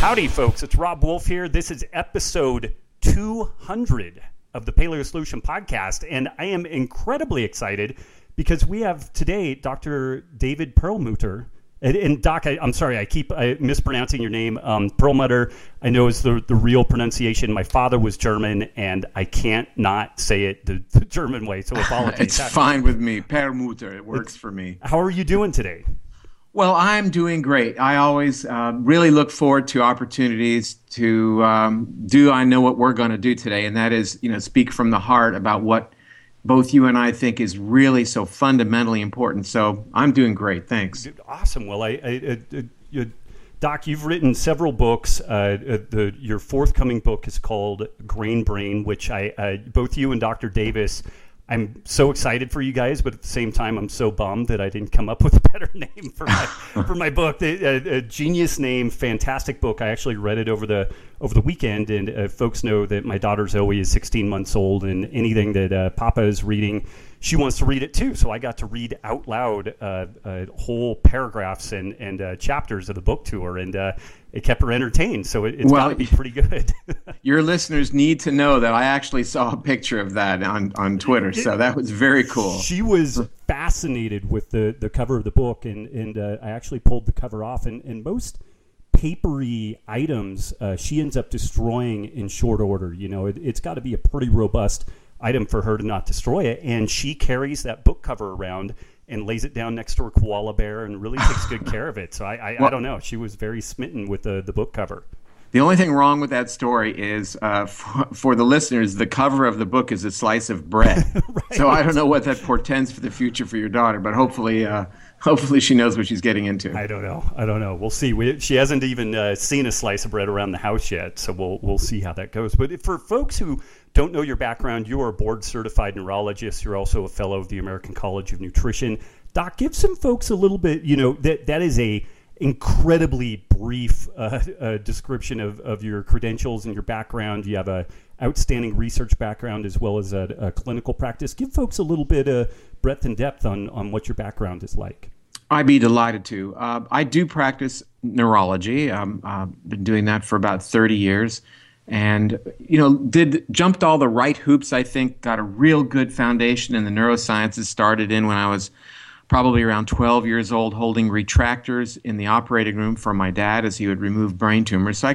Howdy, folks. It's Rob Wolf here. This is episode 200 of the Paleo Solution Podcast, and I am incredibly excited because we have today Dr. David Perlmutter. And Doc, I'm sorry, I keep mispronouncing your name. Perlmutter, I know is the real pronunciation. My father was German, and I can't not say it the German way, so apologies. It's fine with me. Perlmutter, it works for me. How are you doing today? Well, I'm doing great. I always really look forward to opportunities to I know what we're going to do today, and that is, speak from the heart about what both you and I think is really so fundamentally important. So I'm doing great. Thanks. Awesome. Well, Doc, you've written several books. Your forthcoming book is called Grain Brain, which both you and Dr. Davis, I'm so excited for you guys, but at the same time, I'm so bummed that I didn't come up with a better name for my book. A genius name, fantastic book. I actually read it over the weekend, and folks know that my daughter Zoe is 16 months old, and anything that Papa is reading, she wants to read it too. So I got to read out loud whole paragraphs and chapters of the book to her, and it kept her entertained. So it's got to be pretty good. Your listeners need to know that I actually saw a picture of that on Twitter. So that was very cool. She was fascinated with the cover of the book, and I actually pulled the cover off. And most papery items, she ends up destroying in short order. It's got to be a pretty robust item for her to not destroy it. And she carries that book cover around and lays it down next to her koala bear and really takes good care of it. So I don't know. She was very smitten with the book cover. The only thing wrong with that story is, for the listeners, the cover of the book is a slice of bread. Right. So I don't know what that portends for the future for your daughter, but hopefully she knows what she's getting into. I don't know. We'll see. She hasn't even seen a slice of bread around the house yet, so we'll see how that goes. But for folks who don't know your background, you are a board-certified neurologist. You're also a fellow of the American College of Nutrition. Doc, give some folks a little bit, that is a incredibly brief description of your credentials and your background. You have a outstanding research background as well as a clinical practice. Give folks a little bit of breadth and depth on what your background is like. I'd be delighted to. I do practice neurology. I've been doing that for about 30 years. And, jumped all the right hoops, I think, got a real good foundation in the neurosciences, started in when I was probably around 12 years old, holding retractors in the operating room for my dad as he would remove brain tumors. So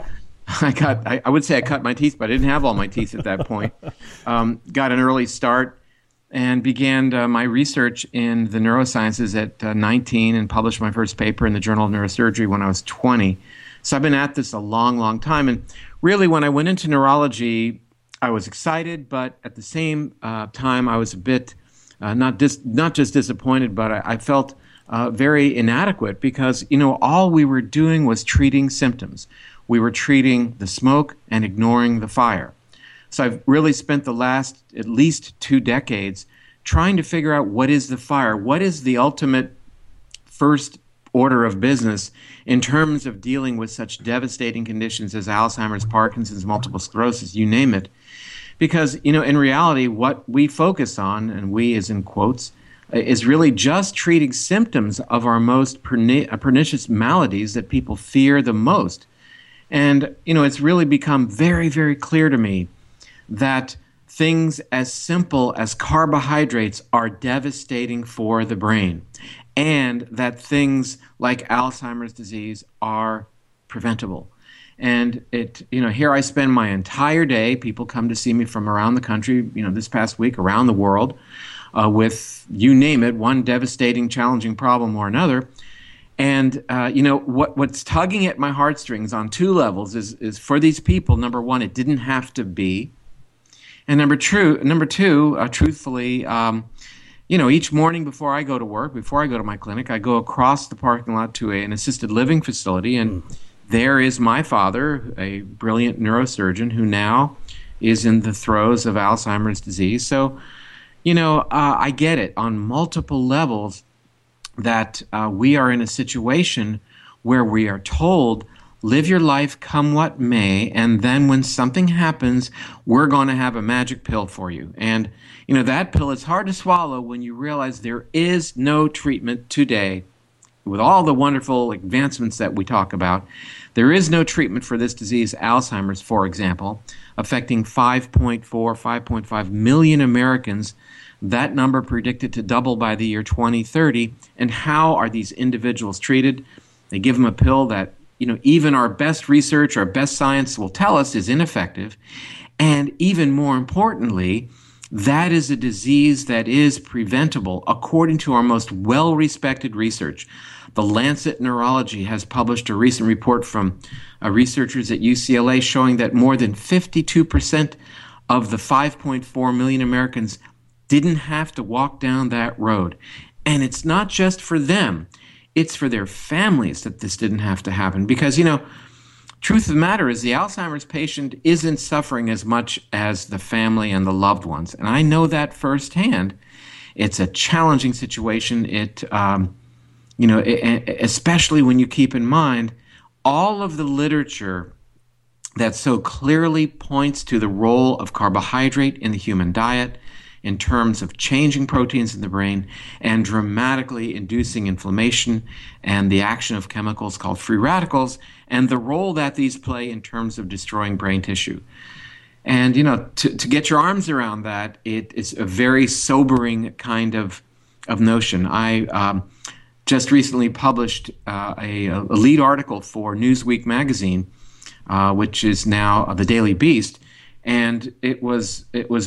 I would say I cut my teeth, but I didn't have all my teeth at that point. Got an early start and began my research in the neurosciences at 19 and published my first paper in the Journal of Neurosurgery when I was 20. So I've been at this a long, long time. And really, when I went into neurology, I was excited, but at the same time, I was a bit not just disappointed, but I felt very inadequate because, all we were doing was treating symptoms. We were treating the smoke and ignoring the fire. So I've really spent the last at least 2 decades trying to figure out what is the fire, what is the ultimate first order of business in terms of dealing with such devastating conditions as Alzheimer's, Parkinson's, multiple sclerosis, you name it. Because, in reality, what we focus on, and we as in quotes, is really just treating symptoms of our most pernicious maladies that people fear the most. And, it's really become very, very clear to me that things as simple as carbohydrates are devastating for the brain, and that things like Alzheimer's disease are preventable. And here I spend my entire day. People come to see me from around the country, this past week around the world, with, you name it, one devastating, challenging problem or another. And, what's tugging at my heartstrings on 2 levels is for these people, number one, it didn't have to be. And number two, truthfully, each morning before I go to work, before I go to my clinic, I go across the parking lot to an assisted living facility, and there is my father, a brilliant neurosurgeon who now is in the throes of Alzheimer's disease. So, I get it on multiple levels that we are in a situation where we are told, live your life come what may, and then when something happens, we're going to have a magic pill for you. And, that pill is hard to swallow when you realize there is no treatment today with all the wonderful advancements that we talk about, there is no treatment for this disease, Alzheimer's, for example, affecting 5.5 million Americans. That number predicted to double by the year 2030. And how are these individuals treated? They give them a pill that, even our best research, our best science will tell us is ineffective. And even more importantly, that is a disease that is preventable according to our most well-respected research. The Lancet Neurology has published a recent report from researchers at UCLA showing that more than 52% of the 5.4 million Americans didn't have to walk down that road. And it's not just for them, it's for their families that this didn't have to happen. Because, truth of the matter is the Alzheimer's patient isn't suffering as much as the family and the loved ones. And I know that firsthand. It's a challenging situation. Especially when you keep in mind all of the literature that so clearly points to the role of carbohydrate in the human diet in terms of changing proteins in the brain and dramatically inducing inflammation and the action of chemicals called free radicals and the role that these play in terms of destroying brain tissue. And, to get your arms around that, it is a very sobering kind of notion. I just recently published a lead article for Newsweek magazine, which is now the Daily Beast, and it was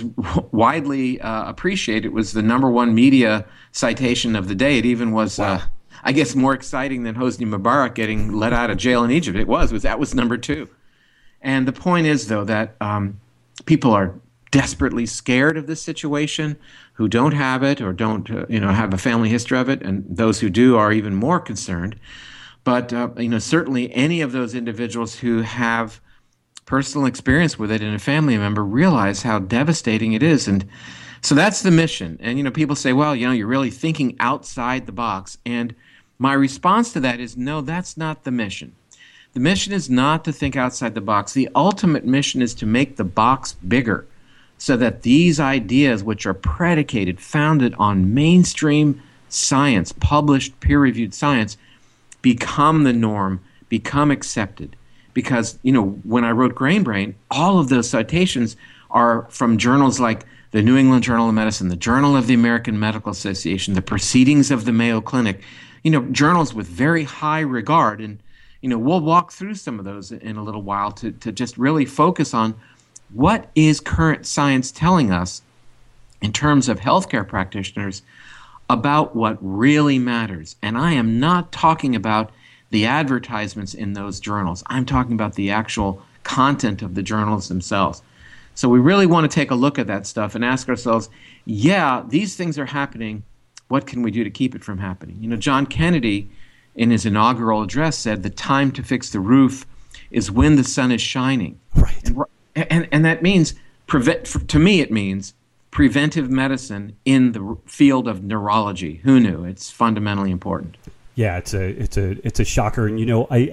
widely appreciated. It was the #1 media citation of the day. It even was, wow. I guess, more exciting than Hosni Mubarak getting let out of jail in Egypt. That was #2. And the point is, though, that people are desperately scared of this situation, who don't have it or don't have a family history of it, and those who do are even more concerned. But certainly any of those individuals who have personal experience with it in a family member realize how devastating it is. And so that's the mission. And people say, well, you're really thinking outside the box. And my response to that is, no, that's not the mission. The mission is not to think outside the box. The ultimate mission is to make the box bigger, so that these ideas, which are predicated, founded on mainstream science, published, peer-reviewed science, become the norm, become accepted. Because, when I wrote Grain Brain, all of those citations are from journals like the New England Journal of Medicine, the Journal of the American Medical Association, the Proceedings of the Mayo Clinic, journals with very high regard. And, we'll walk through some of those in a little while to just really focus on what is current science telling us in terms of healthcare practitioners about what really matters. And I am not talking about the advertisements in those journals. I'm talking about the actual content of the journals themselves. So we really want to take a look at that stuff and ask ourselves, yeah, these things are happening. What can we do to keep it from happening? John Kennedy, in his inaugural address, said the time to fix the roof is when the sun is shining. Right. And that means, to me, it means preventive medicine in the field of neurology. Who knew? It's fundamentally important. Yeah, it's a shocker, and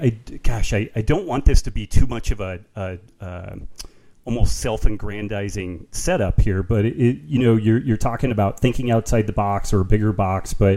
I don't want this to be too much of a almost self-aggrandizing setup here, but you're talking about thinking outside the box or a bigger box, but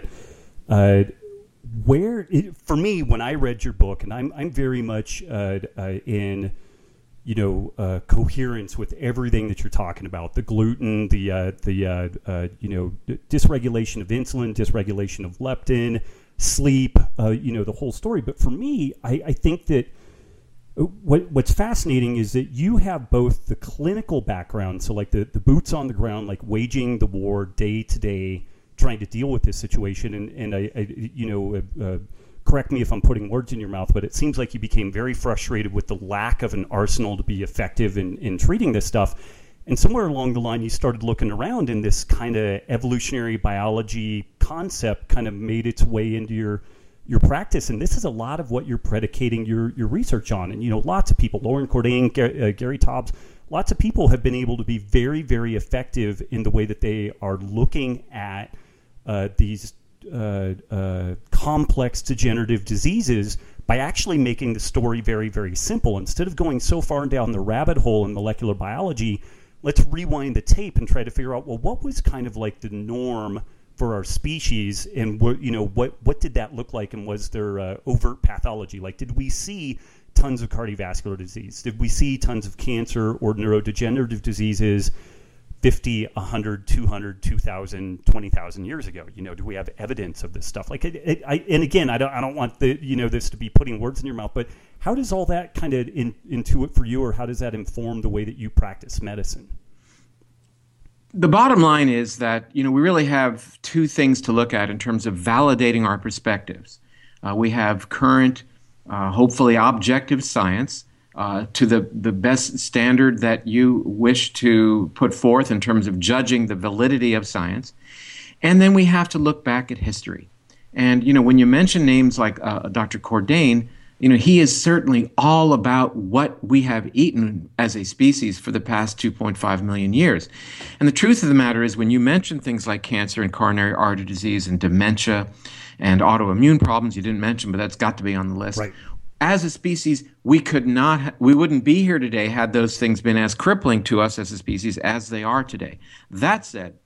for me, when I read your book, and I'm very much in coherence with everything that you're talking about, the gluten, the dysregulation of insulin, dysregulation of leptin, sleep, the whole story. But for me, I think that what's fascinating is that you have both the clinical background, so like the boots on the ground, like waging the war day to day, trying to deal with this situation. And I correct me if I'm putting words in your mouth, but it seems like you became very frustrated with the lack of an arsenal to be effective in treating this stuff. And somewhere along the line, you started looking around, and this kind of evolutionary biology concept kind of made its way into your practice. And this is a lot of what you're predicating your research on. And, lots of people, Lauren Cordain, Gary Taubes, lots of people have been able to be very, very effective in the way that they are looking at these complex degenerative diseases by actually making the story very, very simple. Instead of going so far down the rabbit hole in molecular biology, let's rewind the tape and try to figure out, well, what was kind of like the norm for our species, and what did that look like, and was there overt pathology? Like, did we see tons of cardiovascular disease? Did we see tons of cancer or neurodegenerative diseases 50, 100, 200, 2,000, 20,000 years ago? Do we have evidence of this stuff? Like, and again, I don't want this to be putting words in your mouth, but how does all that kind of intuit for you, or how does that inform the way that you practice medicine? The bottom line is that, we really have two things to look at in terms of validating our perspectives. We have current, hopefully objective science, to the best standard that you wish to put forth in terms of judging the validity of science. And then we have to look back at history. And, when you mention names like Dr. Cordain, he is certainly all about what we have eaten as a species for the past 2.5 million years. And the truth of the matter is, when you mention things like cancer and coronary artery disease and dementia and autoimmune problems, you didn't mention, but that's got to be on the list. Right. As a species, we wouldn't be here today had those things been as crippling to us as a species as they are today. That said,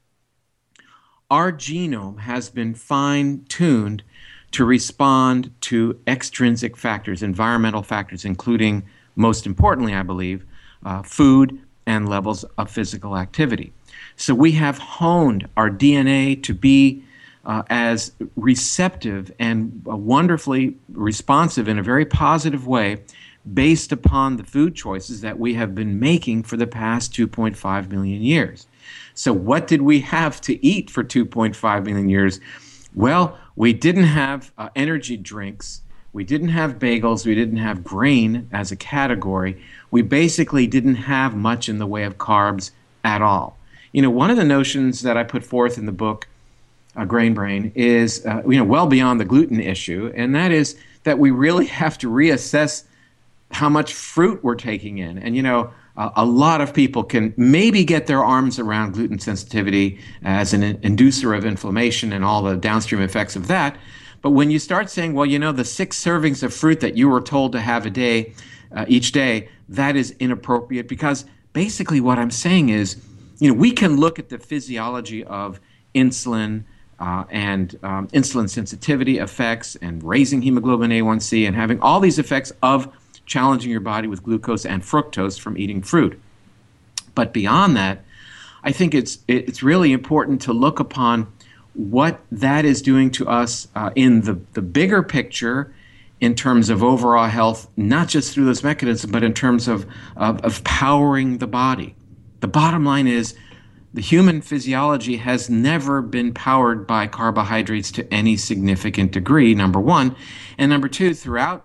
our genome has been fine-tuned to respond to extrinsic factors, environmental factors, including, most importantly, I believe, food and levels of physical activity. So we have honed our DNA to be as receptive and wonderfully responsive in a very positive way based upon the food choices that we have been making for the past 2.5 million years. So what did we have to eat for 2.5 million years? Well, we didn't have energy drinks. We didn't have bagels. We didn't have grain as a category. We basically didn't have much in the way of carbs at all. One of the notions that I put forth in the book, Grain Brain, is well beyond the gluten issue, and that is that we really have to reassess how much fruit we're taking in. And a lot of people can maybe get their arms around gluten sensitivity as an inducer of inflammation and all the downstream effects of that. But when you start saying, well, the 6 servings of fruit that you were told to have a day, each day, that is inappropriate, because basically what I'm saying is, we can look at the physiology of insulin and insulin sensitivity effects and raising hemoglobin A1C and having all these effects of challenging your body with glucose and fructose from eating fruit. But beyond that, I think it's really important to look upon what that is doing to us in the bigger picture in terms of overall health, not just through those mechanisms, but in terms of powering the body. The bottom line is, the human physiology has never been powered by carbohydrates to any significant degree, number one. And number two, throughout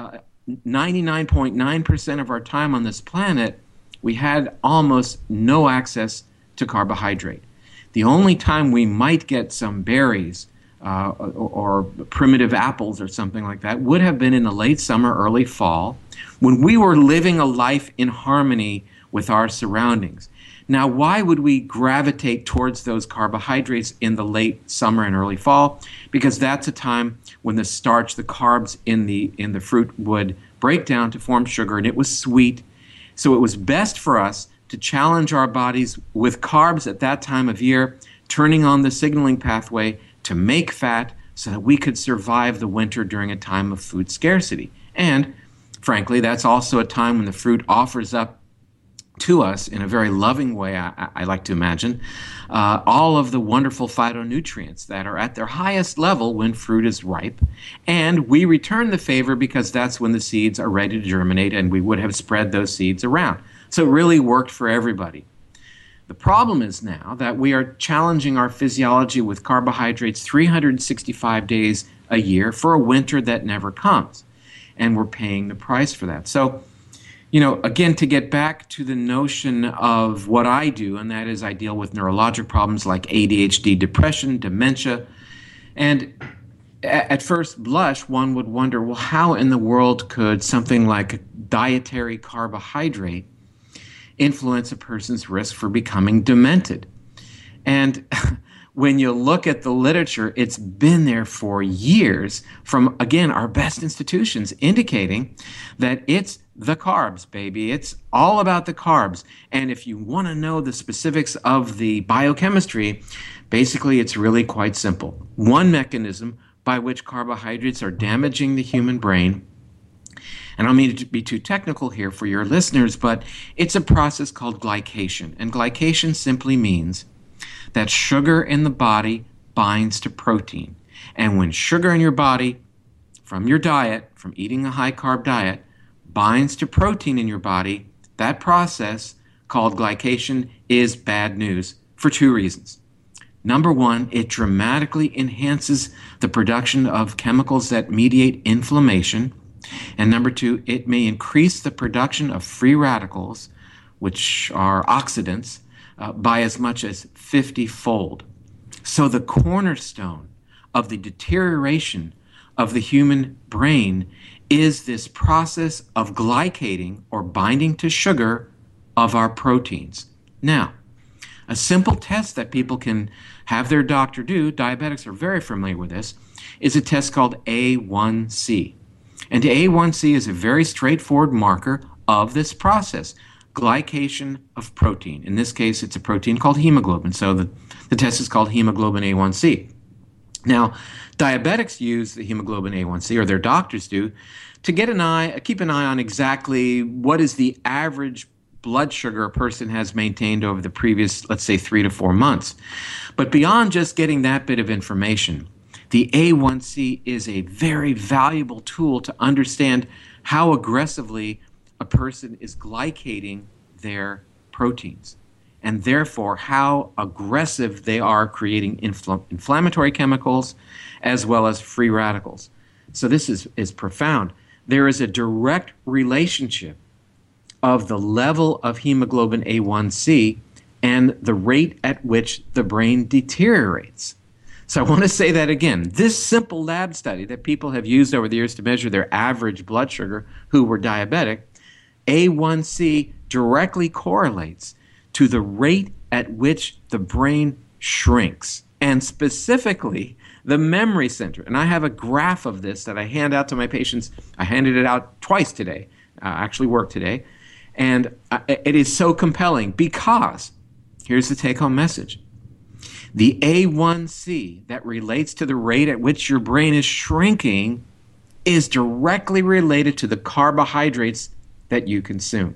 99.9% of our time on this planet, we had almost no access to carbohydrate. The only time we might get some berries or primitive apples or something like that would have been in the late summer, early fall, when we were living a life in harmony with our surroundings. Now, why would we gravitate towards those carbohydrates in the late summer and early fall? Because that's a time when the starch, the carbs in the fruit would break down to form sugar, and it was sweet. So it was best for us to challenge our bodies with carbs at that time of year, turning on the signaling pathway to make fat so that we could survive the winter during a time of food scarcity. And frankly, that's also a time when the fruit offers up to us in a very loving way, I like to imagine, all of the wonderful phytonutrients that are at their highest level when fruit is ripe. And we return the favor because that's when the seeds are ready to germinate, and we would have spread those seeds around. So it really worked for everybody. The problem is now that we are challenging our physiology with carbohydrates 365 days a year for a winter that never comes. And we're paying the price for that. So, again, to get back to the notion of what I do, and that is I deal with neurologic problems like ADHD, depression, dementia. And at first blush, one would wonder, well, how in the world could something like dietary carbohydrate influence a person's risk for becoming demented? And when you look at the literature, it's been there for years from, again, our best institutions indicating that it's the carbs, baby. It's all about the carbs. And if you want to know the specifics of the biochemistry, basically it's really quite simple. One mechanism by which carbohydrates are damaging the human brain, and I don't mean to be too technical here for your listeners, but it's a process called glycation. And glycation simply means that sugar in the body binds to protein. And when sugar in your body, from your diet, from eating a high-carb diet, binds to protein in your body, that process called glycation is bad news for two reasons. Number one, it dramatically enhances the production of chemicals that mediate inflammation. And number two, it may increase the production of free radicals, which are oxidants, by as much as 50-fold. So the cornerstone of the deterioration of the human brain is this process of glycating or binding to sugar of our proteins. Now, a simple test that people can have their doctor do, diabetics are very familiar with this, is a test called A1C. And A1C is a very straightforward marker of this process, glycation of protein. In this case, it's a protein called hemoglobin, so the test is called hemoglobin A1C. Now, diabetics use the hemoglobin A1C, or their doctors do, to keep an eye on exactly what is the average blood sugar a person has maintained over the previous, let's say, 3 to 4 months. But beyond just getting that bit of information, the A1C is a very valuable tool to understand how aggressively a person is glycating their proteins, and therefore how aggressive they are creating inflammatory chemicals as well as free radicals. So this is profound. There is a direct relationship of the level of hemoglobin A1C and the rate at which the brain deteriorates. So I want to say that again. This simple lab study that people have used over the years to measure their average blood sugar who were diabetic, A1C directly correlates to the rate at which the brain shrinks, and specifically the memory center. And I have a graph of this that I hand out to my patients. I handed it out twice today, actually worked today, and it is so compelling because here's the take-home message. The A1C that relates to the rate at which your brain is shrinking is directly related to the carbohydrates that you consume.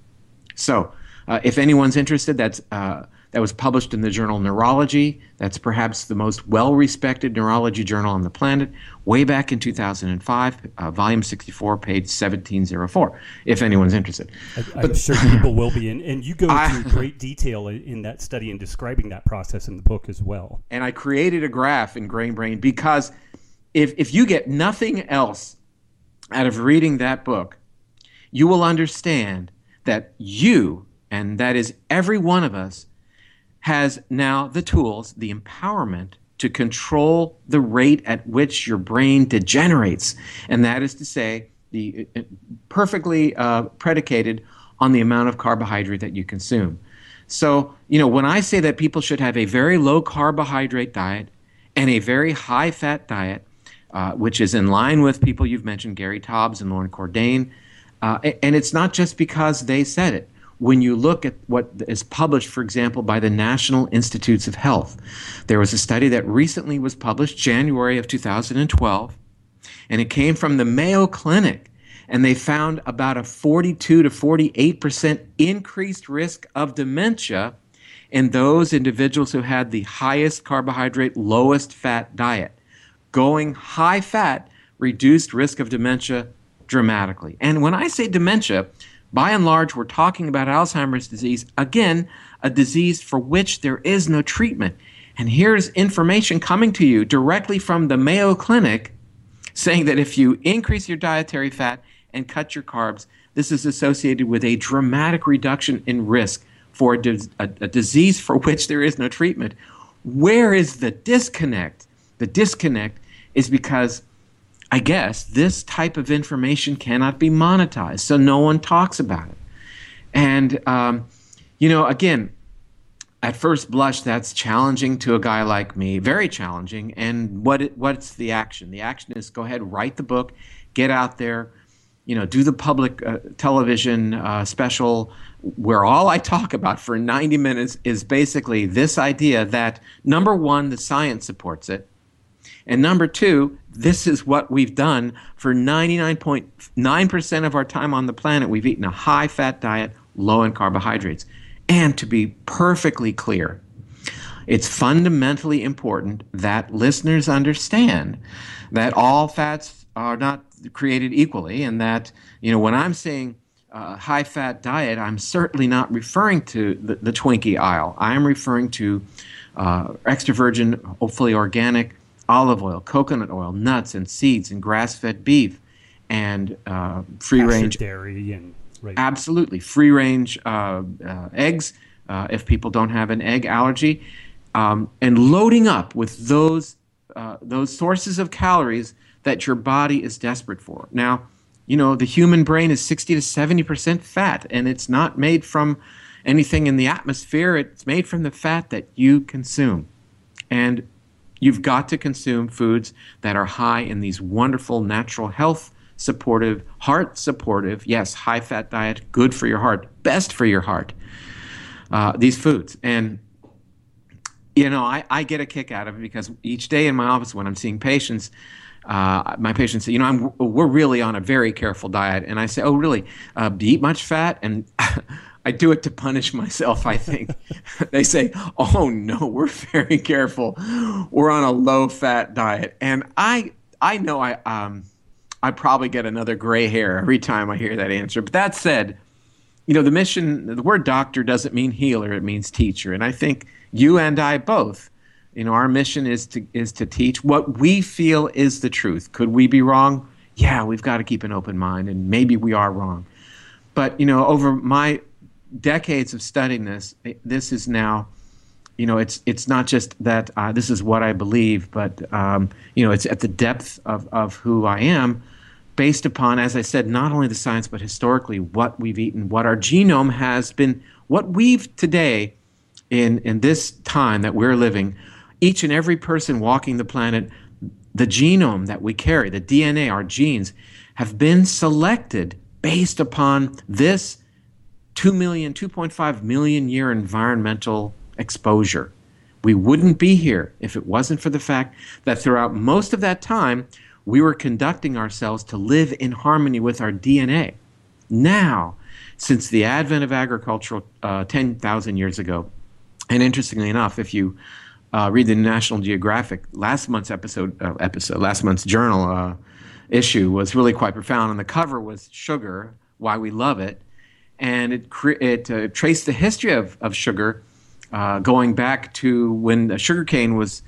So if anyone's interested, that was published in the journal Neurology. That's perhaps the most well-respected neurology journal on the planet, way back in 2005, volume 64, page 1704, if anyone's interested. I'm sure people will be. And you go through great detail in that study and describing that process in the book as well. And I created a graph in Grain Brain because if you get nothing else out of reading that book, you will understand that you, and that is every one of us, has now the tools, the empowerment to control the rate at which your brain degenerates. And that is to say, perfectly predicated on the amount of carbohydrate that you consume. So, when I say that people should have a very low carbohydrate diet and a very high fat diet, which is in line with people you've mentioned, Gary Taubes and Lauren Cordain, and it's not just because they said it. When you look at what is published, for example, by the National Institutes of Health, there was a study that recently was published, January of 2012, and it came from the Mayo Clinic, and they found about a 42 to 48% increased risk of dementia in those individuals who had the highest carbohydrate, lowest fat diet. Going high fat reduced risk of dementia dramatically. And when I say dementia, by and large, we're talking about Alzheimer's disease, again, a disease for which there is no treatment. And here's information coming to you directly from the Mayo Clinic saying that if you increase your dietary fat and cut your carbs, this is associated with a dramatic reduction in risk for a disease for which there is no treatment. Where is the disconnect? The disconnect is because, I guess, this type of information cannot be monetized, so no one talks about it. And, again, at first blush, that's challenging to a guy like me, very challenging. And what's the action? The action is go ahead, write the book, get out there, do the public television special where all I talk about for 90 minutes is basically this idea that, number one, the science supports it, and number two, this is what we've done for 99.9% of our time on the planet. We've eaten a high-fat diet, low in carbohydrates. And to be perfectly clear, it's fundamentally important that listeners understand that all fats are not created equally, and that, when I'm saying high-fat diet, I'm certainly not referring to the Twinkie aisle. I'm referring to extra virgin, hopefully organic, olive oil, coconut oil, nuts and seeds, and grass-fed beef, and free-range dairy, and right. Absolutely free-range eggs if people don't have an egg allergy, and loading up with those sources of calories that your body is desperate for. Now, the human brain is 60 to 70% fat, and it's not made from anything in the atmosphere. It's made from the fat that you consume, and you've got to consume foods that are high in these wonderful natural health supportive, heart supportive, yes, high-fat diet, good for your heart, best for your heart, these foods. And, I get a kick out of it because each day in my office when I'm seeing patients, my patients say, we're really on a very careful diet. And I say, oh, really? Do you eat much fat? And I do it to punish myself, I think. They say, oh, no, we're very careful. We're on a low-fat diet. And I know I probably get another gray hair every time I hear that answer. But that said, the mission, the word doctor doesn't mean healer, it means teacher. And I think you and I both, our mission is to teach what we feel is the truth. Could we be wrong? Yeah, we've got to keep an open mind, and maybe we are wrong. But, over my decades of studying this is now, it's not just that this is what I believe, but, it's at the depth of who I am, based upon, as I said, not only the science, but historically what we've eaten, what our genome has been, what we've today, in this time that we're living, each and every person walking the planet, the genome that we carry, the DNA, our genes, have been selected based upon this 2.5 million year environmental exposure. We wouldn't be here if it wasn't for the fact that throughout most of that time, we were conducting ourselves to live in harmony with our DNA. Now, since the advent of agriculture 10,000 years ago, and interestingly enough, if you read the National Geographic last month's last month's journal issue was really quite profound. And the cover was Sugar, Why We Love It. And it traced the history of sugar going back to when sugarcane was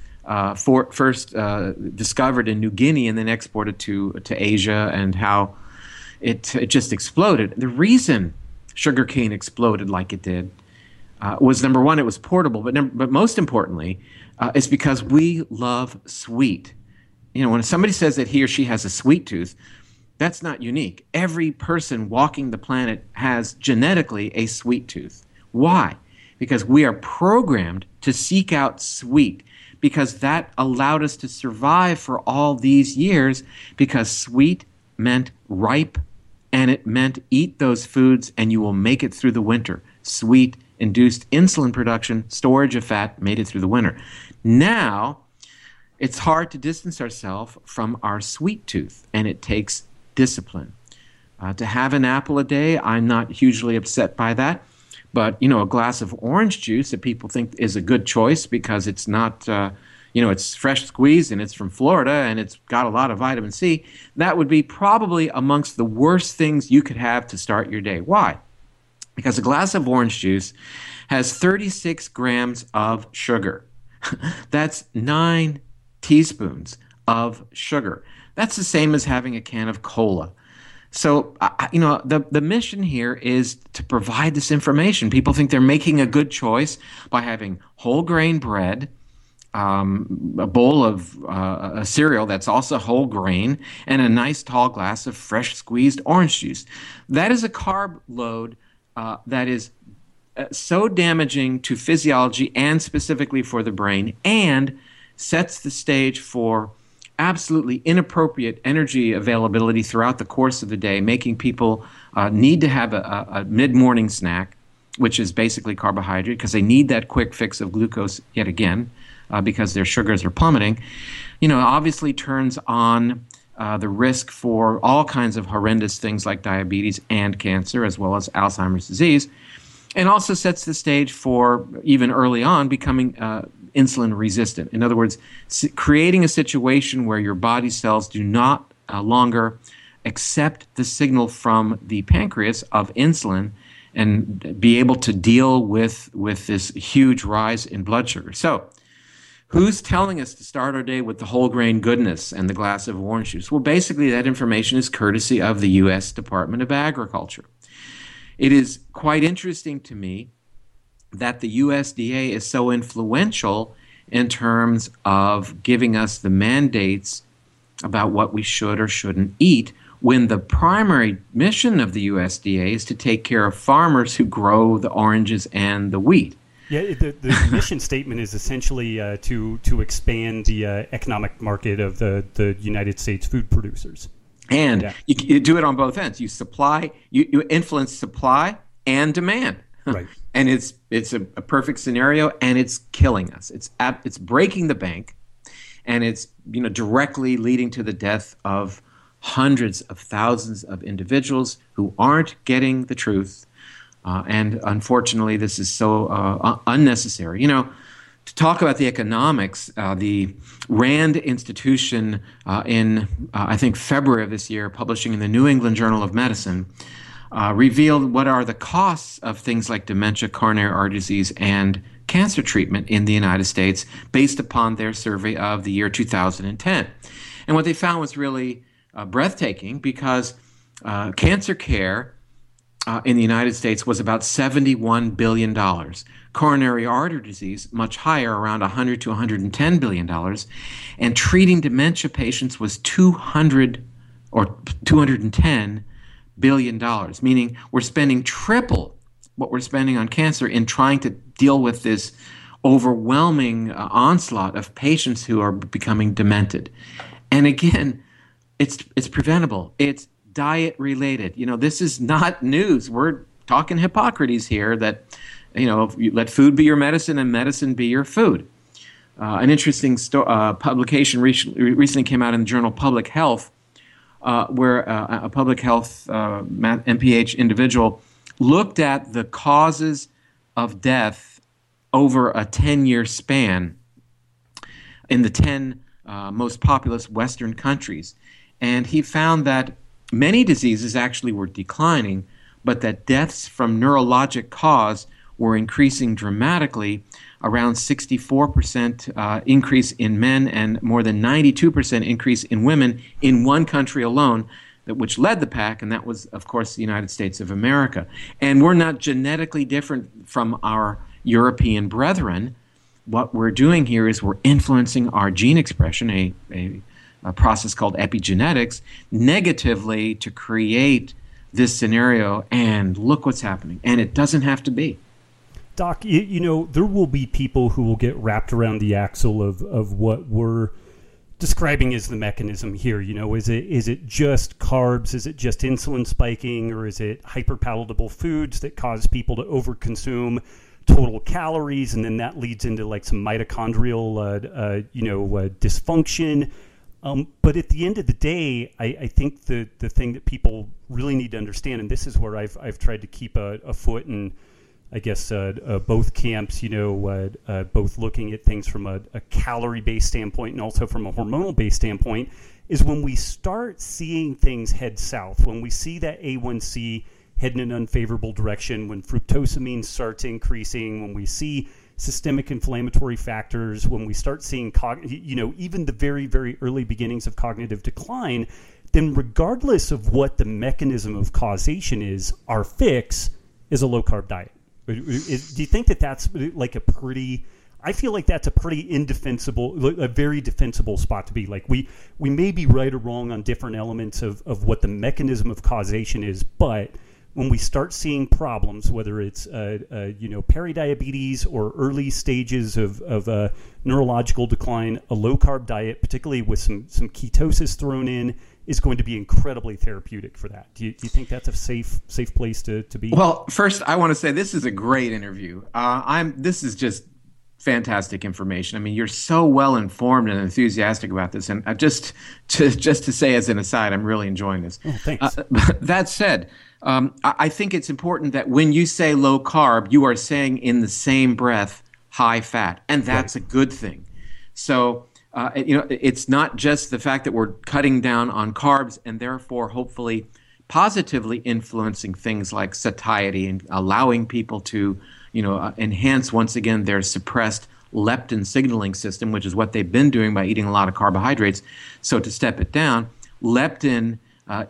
first discovered in New Guinea and then exported to Asia, and how it just exploded. The reason sugarcane exploded like it did was, number one, it was portable, but most importantly, it's because we love sweet. When somebody says that he or she has a sweet tooth, that's not unique. Every person walking the planet has genetically a sweet tooth. Why? Because we are programmed to seek out sweet, because that allowed us to survive for all these years, because sweet meant ripe, and it meant eat those foods and you will make it through the winter. Sweet induced insulin production, storage of fat, made it through the winter. Now, it's hard to distance ourselves from our sweet tooth, and it takes discipline. To have an apple a day, I'm not hugely upset by that. But, a glass of orange juice that people think is a good choice because it's not, it's fresh squeezed and it's from Florida and it's got a lot of vitamin C, that would be probably amongst the worst things you could have to start your day. Why? Because a glass of orange juice has 36 grams of sugar. That's 9 teaspoons of sugar. That's the same as having a can of cola. So, the mission here is to provide this information. People think they're making a good choice by having whole grain bread, a bowl of a cereal that's also whole grain, and a nice tall glass of fresh squeezed orange juice. That is a carb load that is so damaging to physiology and specifically for the brain, and sets the stage for absolutely inappropriate energy availability throughout the course of the day, making people need to have a mid-morning snack, which is basically carbohydrate, because they need that quick fix of glucose yet again, because their sugars are plummeting, obviously turns on the risk for all kinds of horrendous things like diabetes and cancer, as well as Alzheimer's disease, and also sets the stage for, even early on, becoming insulin resistant. In other words, creating a situation where your body cells do not longer accept the signal from the pancreas of insulin and be able to deal with this huge rise in blood sugar. So, who's telling us to start our day with the whole grain goodness and the glass of orange juice? Well, basically, that information is courtesy of the U.S. Department of Agriculture. It is quite interesting to me that the USDA is so influential in terms of giving us the mandates about what we should or shouldn't eat, when the primary mission of the USDA is to take care of farmers who grow the oranges and the wheat. Yeah, the mission statement is essentially to expand the economic market of the United States food producers. And you do it on both ends. You influence supply and demand. Right. And it's a perfect scenario, and it's killing us. It's breaking the bank, and it's directly leading to the death of hundreds of thousands of individuals who aren't getting the truth. And unfortunately, this is so unnecessary. To talk about the economics, the Rand Institution in, I think, February of this year, publishing in the New England Journal of Medicine, revealed what are the costs of things like dementia, coronary artery disease, and cancer treatment in the United States based upon their survey of the year 2010. And what they found was really breathtaking, because cancer care in the United States was about $71 billion. Coronary artery disease, much higher, around $100 to $110 billion. And treating dementia patients was $210 billion, meaning we're spending triple what we're spending on cancer in trying to deal with this overwhelming onslaught of patients who are becoming demented. And again, it's preventable. It's diet related. This is not news. We're talking Hippocrates here, that you let food be your medicine and medicine be your food. An interesting publication recently came out in the journal Public Health, where a public health MPH individual looked at the causes of death over a 10-year span in the 10 most populous Western countries. And he found that many diseases actually were declining, but that deaths from neurologic cause were increasing dramatically, around 64% increase in men and more than 92% increase in women in one country alone, which led the pack, and that was, of course, the United States of America. And we're not genetically different from our European brethren. What we're doing here is we're influencing our gene expression, a process called epigenetics, negatively to create this scenario, and look what's happening. And it doesn't have to be. Doc, there will be people who will get wrapped around the axle of what we're describing as the mechanism here. Is it just carbs? Is it just insulin spiking? Or is it hyperpalatable foods that cause people to overconsume total calories? And then that leads into like some mitochondrial, dysfunction. But at the end of the day, I think the thing that people really need to understand, and this is where I've tried to keep a foot in, I guess, both camps, both looking at things from a calorie-based standpoint and also from a hormonal-based standpoint, is when we start seeing things head south, when we see that A1C head in an unfavorable direction, when fructosamine starts increasing, when we see systemic inflammatory factors, when we start seeing, even the very, very early beginnings of cognitive decline, then regardless of what the mechanism of causation is, our fix is a low-carb diet. Do you think that that's like I feel like that's a pretty indefensible, a very defensible spot to be. Like we may be right or wrong on different elements of what the mechanism of causation is, but when we start seeing problems, whether it's peridiabetes or early stages of neurological decline, a low carb diet, particularly with some ketosis thrown in, is going to be incredibly therapeutic for that. Do you think that's a safe place to be? Well, first, I want to say this is a great interview. This is just fantastic information. I mean, you're so well informed and enthusiastic about this, and just to say as an aside, I'm really enjoying this. Oh, thanks. That said, I think it's important that when you say low carb, you are saying in the same breath high fat, and that's a good thing. So, it's not just the fact that we're cutting down on carbs and therefore hopefully positively influencing things like satiety and allowing people to, enhance once again their suppressed leptin signaling system, which is what they've been doing by eating a lot of carbohydrates. So to step it down, leptin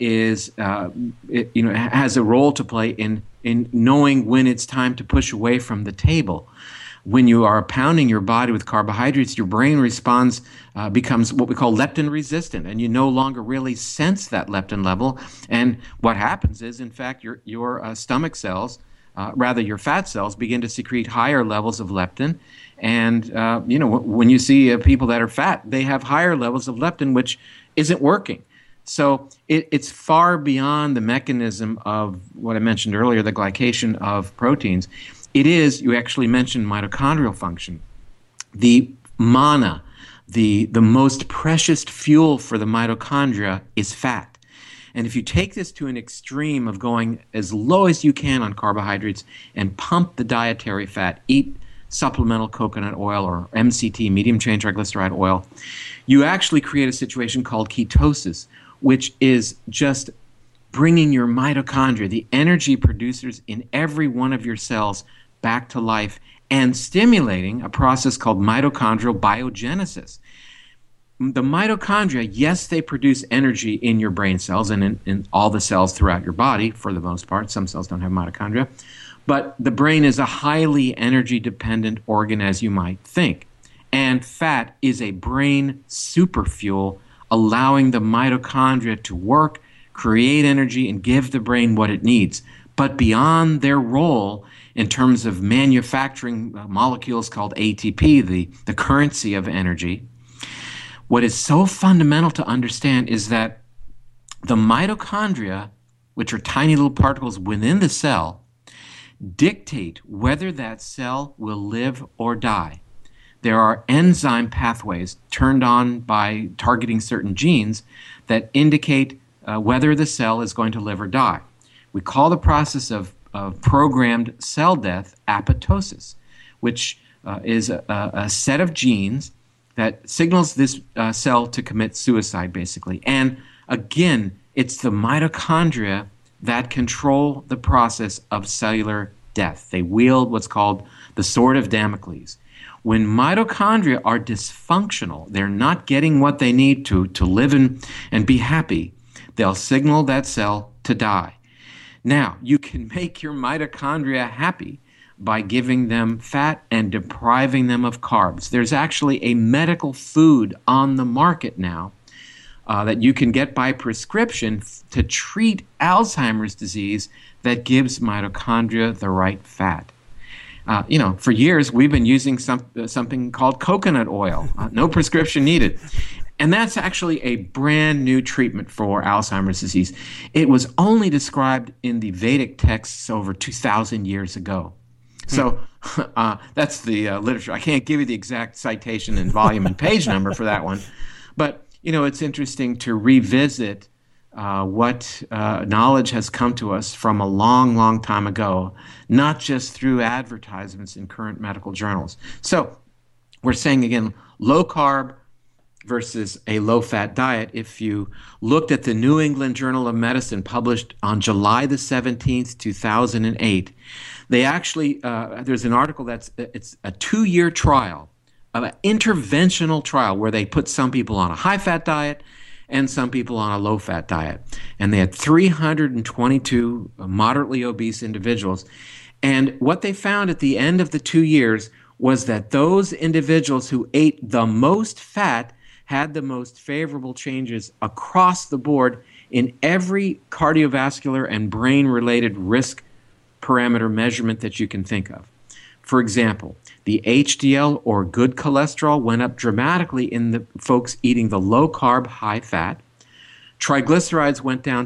has a role to play in knowing when it's time to push away from the table. When you are pounding your body with carbohydrates, your brain responds, becomes what we call leptin resistant, and you no longer really sense that leptin level. And what happens is, in fact, your stomach cells, your fat cells, begin to secrete higher levels of leptin. And when you see people that are fat, they have higher levels of leptin, which isn't working. So it's far beyond the mechanism of what I mentioned earlier, the glycation of proteins. It is, you actually mentioned mitochondrial function. The mana, the most precious fuel for the mitochondria is fat. And if you take this to an extreme of going as low as you can on carbohydrates and pump the dietary fat, eat supplemental coconut oil or MCT, medium chain triglyceride oil, you actually create a situation called ketosis, which is just bringing your mitochondria, the energy producers in every one of your cells, back to life and stimulating a process called mitochondrial biogenesis. The mitochondria, yes, they produce energy in your brain cells and in all the cells throughout your body for the most part. Some cells don't have mitochondria. But the brain is a highly energy-dependent organ, as you might think. And fat is a brain superfuel, allowing the mitochondria to work, create energy, and give the brain what it needs. But beyond their role in terms of manufacturing molecules called ATP, the currency of energy, what is so fundamental to understand is that the mitochondria, which are tiny little particles within the cell, dictate whether that cell will live or die. There are enzyme pathways turned on by targeting certain genes that indicate whether the cell is going to live or die. We call the process of programmed cell death apoptosis, which is a set of genes that signals this cell to commit suicide, basically. And again, it's the mitochondria that control the process of cellular death. They wield what's called the sword of Damocles. When mitochondria are dysfunctional, they're not getting what they need to live and be happy, they'll signal that cell to die. Now, you can make your mitochondria happy by giving them fat and depriving them of carbs. There's actually a medical food on the market now that you can get by prescription to treat Alzheimer's disease that gives mitochondria the right fat. For years, we've been using something called coconut oil, no prescription needed. And that's actually a brand new treatment for Alzheimer's disease. It was only described in the Vedic texts over 2,000 years ago. So that's the literature. I can't give you the exact citation and volume and page number for that one. But, it's interesting to revisit what knowledge has come to us from a long, long time ago, not just through advertisements in current medical journals. So we're saying, again, low carb versus a low-fat diet. If you looked at the New England Journal of Medicine published on July the 17th, 2008, they actually, there's an article it's a 2-year trial, an interventional trial where they put some people on a high-fat diet and some people on a low-fat diet. And they had 322 moderately obese individuals. And what they found at the end of the 2 years was that those individuals who ate the most fat had the most favorable changes across the board in every cardiovascular and brain-related risk parameter measurement that you can think of. For example, the HDL, or good cholesterol, went up dramatically in the folks eating the low-carb, high-fat. Triglycerides went down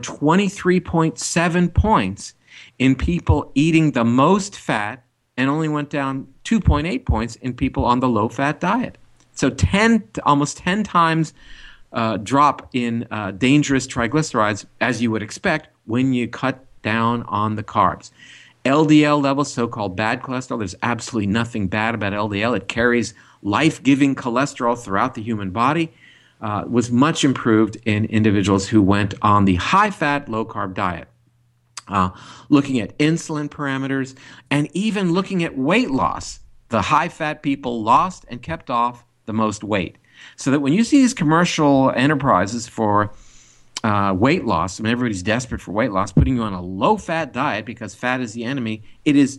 23.7 points in people eating the most fat, and only went down 2.8 points in people on the low-fat diet. So almost 10 times drop in dangerous triglycerides, as you would expect when you cut down on the carbs. LDL levels, so-called bad cholesterol, there's absolutely nothing bad about LDL. It carries life-giving cholesterol throughout the human body, was much improved in individuals who went on the high-fat, low-carb diet. Looking at insulin parameters, and even looking at weight loss, the high-fat people lost and kept off the most weight. So that when you see these commercial enterprises for weight loss, I mean, everybody's desperate for weight loss, putting you on a low-fat diet because fat is the enemy, it is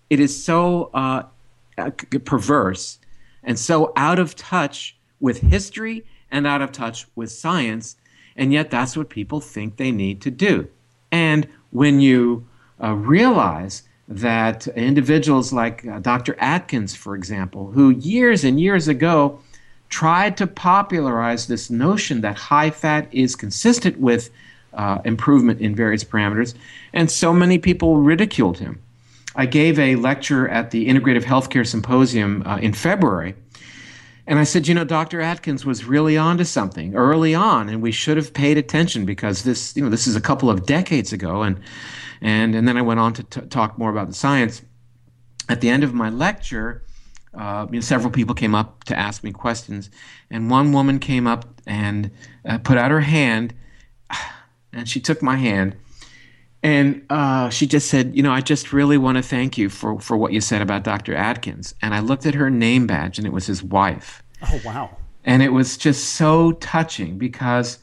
so perverse and so out of touch with history and out of touch with science, and yet that's what people think they need to do. And when you realize that individuals like Dr. Atkins, for example, who years and years ago tried to popularize this notion that high fat is consistent with improvement in various parameters, and so many people ridiculed him. I gave a lecture at the Integrative Healthcare Symposium in February, and I said, Dr. Atkins was really onto something early on, and we should have paid attention because this is a couple of decades ago, and then I went on to talk more about the science. At the end of my lecture, several people came up to ask me questions, and one woman came up and put out her hand, and she took my hand, and she just said, I just really want to thank you for what you said about Dr. Atkins. And I looked at her name badge, and it was his wife. Oh, wow. And it was just so touching because,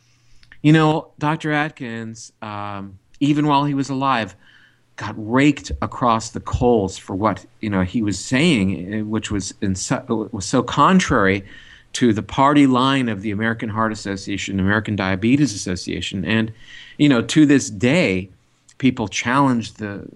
Dr. Atkins, even while he was alive, got raked across the coals for what he was saying, which was so contrary to the party line of the American Heart Association, American Diabetes Association, and to this day, people challenge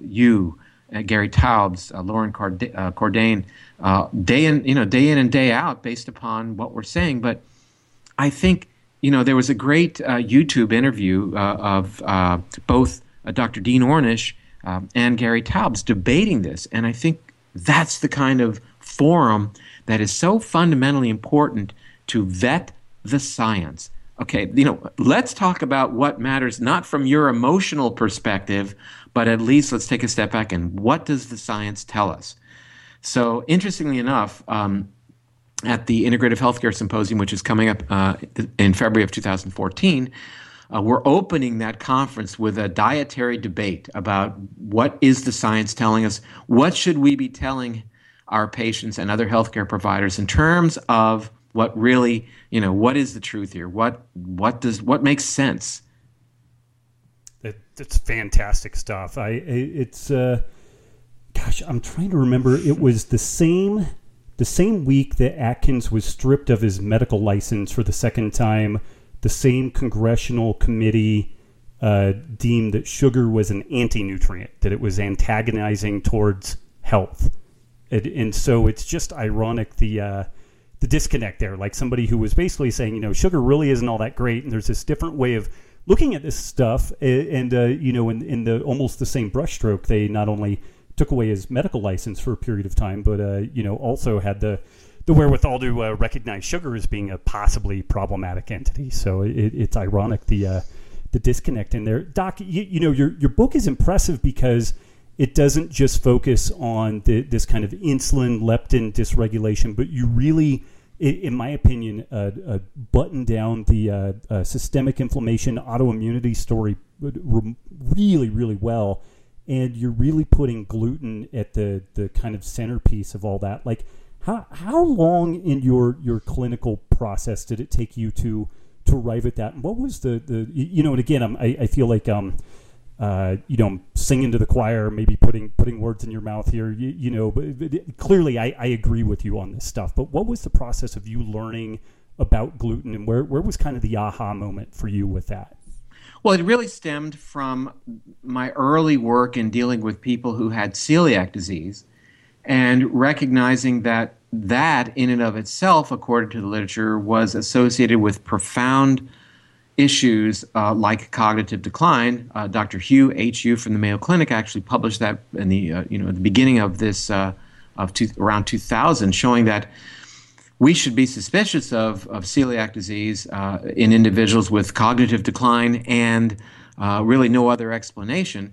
Gary Taubes, Lauren Cordain, day in and day out, based upon what we're saying. But I think there was a great YouTube interview of both Dr. Dean Ornish and Gary Taubes debating this. And I think that's the kind of forum that is so fundamentally important to vet the science. Okay, let's talk about what matters, not from your emotional perspective, but at least let's take a step back and what does the science tell us? So interestingly enough, at the Integrative Healthcare Symposium, which is coming up in February of 2014, we're opening that conference with a dietary debate about what is the science telling us, what should we be telling our patients and other healthcare providers in terms of what really, what is the truth here? What makes sense? That's fantastic stuff. I'm trying to remember. It was the same week that Atkins was stripped of his medical license for the second time. The same congressional committee deemed that sugar was an anti-nutrient, that it was antagonizing towards health. And so it's just ironic, the disconnect there. Like somebody who was basically saying, sugar really isn't all that great, and there's this different way of looking at this stuff. And in the almost the same brushstroke, they not only took away his medical license for a period of time, but also had the wherewithal to recognize sugar as being a possibly problematic entity. So it's ironic, the disconnect in there. Doc, your book is impressive because it doesn't just focus on this kind of insulin leptin dysregulation, but you really, in my opinion, button down the systemic inflammation, autoimmunity story really, really well. And you're really putting gluten at the kind of centerpiece of all that. Like, how long in your clinical process did it take you to arrive at that? And what was the and again, I feel like I'm singing to the choir, maybe putting words in your mouth here, but clearly I agree with you on this stuff. But what was the process of you learning about gluten, and where was kind of the aha moment for you with that? Well, it really stemmed from my early work in dealing with people who had celiac disease and recognizing that that in and of itself, according to the literature, was associated with profound issues like cognitive decline. Dr. Hugh H.U. from the Mayo Clinic actually published that in the at the beginning of this around 2000, showing that we should be suspicious of celiac disease in individuals with cognitive decline and really no other explanation.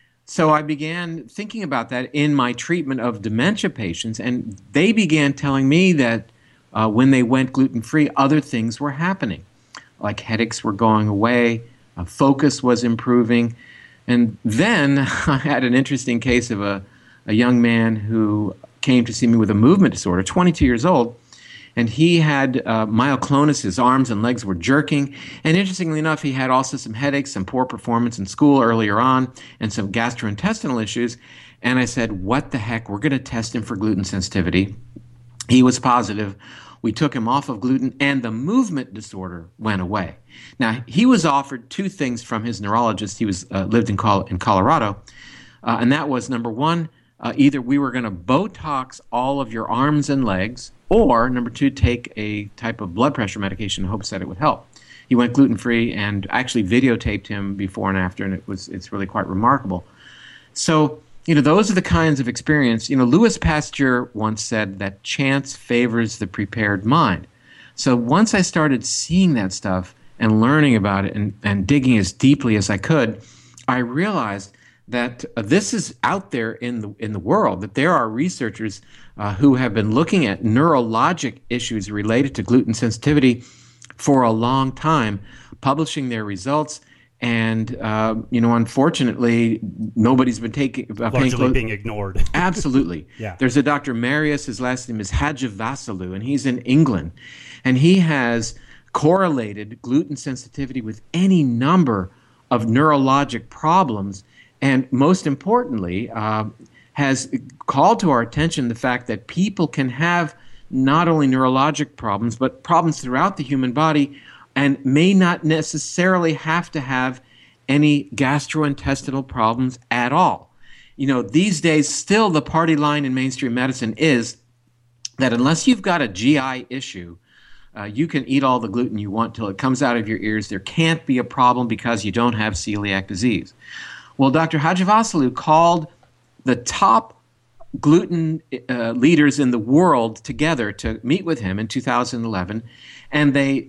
So I began thinking about that in my treatment of dementia patients, and they began telling me that when they went gluten-free, other things were happening, like headaches were going away, focus was improving. And then I had an interesting case of a young man who came to see me with a movement disorder, 22 years old, and he had myoclonus. His arms and legs were jerking. And interestingly enough, he had also some headaches, some poor performance in school earlier on, and some gastrointestinal issues. And I said, what the heck? We're going to test him for gluten sensitivity. He was positive. We took him off of gluten, and the movement disorder went away. Now, he was offered two things from his neurologist. He was lived in Colorado, and that was, number one, either we were going to Botox all of your arms and legs, or number two, take a type of blood pressure medication in hopes that it would help. He went gluten-free and actually videotaped him before and after, and it's really quite remarkable. So, those are the kinds of experience. Louis Pasteur once said that chance favors the prepared mind. So once I started seeing that stuff and learning about it and digging as deeply as I could, I realized that this is out there in the world, that there are researchers who have been looking at neurologic issues related to gluten sensitivity for a long time, publishing their results. And, unfortunately, nobody's been largely being ignored. Absolutely. Yeah. There's a Dr. Marius, his last name is Hadjivassiliou, and he's in England. And he has correlated gluten sensitivity with any number of neurologic problems. And most importantly, has called to our attention the fact that people can have not only neurologic problems, but problems throughout the human body, and may not necessarily have to have any gastrointestinal problems at all. These days, still the party line in mainstream medicine is that unless you've got a GI issue, you can eat all the gluten you want till it comes out of your ears. There can't be a problem because you don't have celiac disease. Well, Dr. Hadjivassiliou called the top gluten leaders in the world together to meet with him in 2011, and they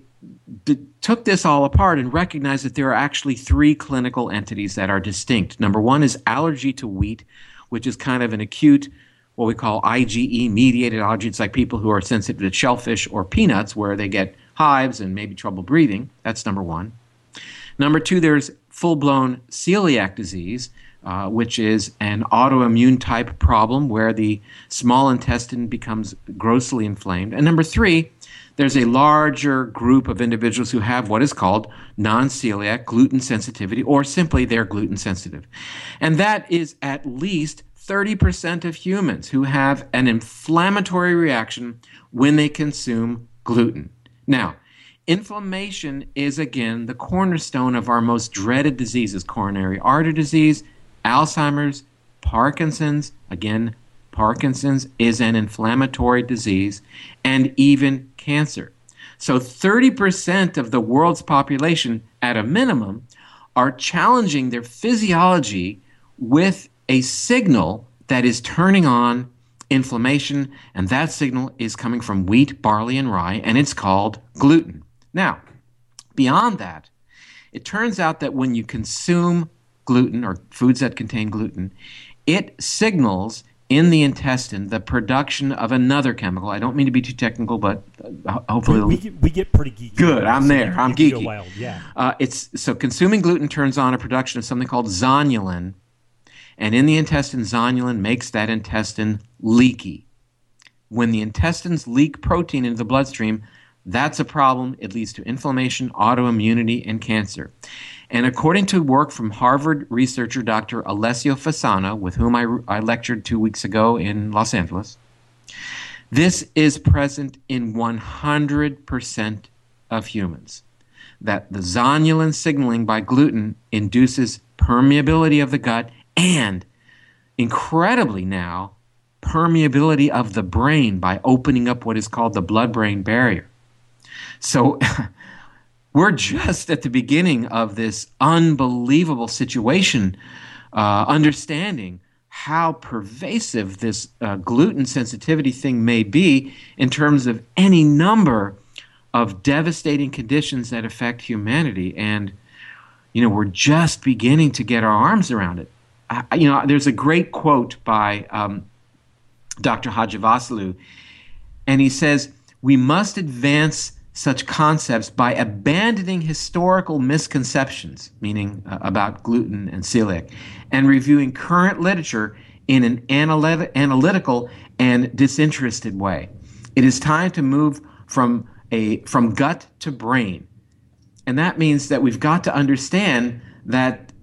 took this all apart and recognized that there are actually three clinical entities that are distinct. Number one is allergy to wheat, which is kind of an acute, what we call IgE-mediated allergy. It's like people who are sensitive to shellfish or peanuts, where they get hives and maybe trouble breathing. That's number one. Number two, there's full-blown celiac disease, which is an autoimmune type problem where the small intestine becomes grossly inflamed. And number three, there's a larger group of individuals who have what is called non-celiac gluten sensitivity, or simply they're gluten sensitive. And that is at least 30% of humans who have an inflammatory reaction when they consume gluten. Now, inflammation is, again, the cornerstone of our most dreaded diseases: coronary artery disease, Alzheimer's, Parkinson's. Again, Parkinson's is an inflammatory disease, and even cancer. So 30% of the world's population, at a minimum, are challenging their physiology with a signal that is turning on inflammation, and that signal is coming from wheat, barley, and rye, and it's called gluten. Now, beyond that, it turns out that when you consume gluten or foods that contain gluten, it signals in the intestine the production of another chemical. I don't mean to be too technical, but hopefully we get pretty geeky. Good, I'm there. I'm geeky. Go wild. Yeah. So consuming gluten turns on a production of something called zonulin, and in the intestine, zonulin makes that intestine leaky. When the intestines leak protein into the bloodstream, that's a problem. It leads to inflammation, autoimmunity, and cancer. And according to work from Harvard researcher Dr. Alessio Fasano, with whom I lectured 2 weeks ago in Los Angeles, this is present in 100% of humans. that the zonulin signaling by gluten induces permeability of the gut and, incredibly now, permeability of the brain by opening up what is called the blood-brain barrier. So we're just at the beginning of this unbelievable situation, understanding how pervasive this gluten sensitivity thing may be in terms of any number of devastating conditions that affect humanity. And, we're just beginning to get our arms around it. There's a great quote by Dr. Hajivasulu, and he says, "We must advance such concepts by abandoning historical misconceptions," meaning about gluten and celiac, "and reviewing current literature in an analytical and disinterested way. It is time to move from gut to brain." And that means that we've got to understand that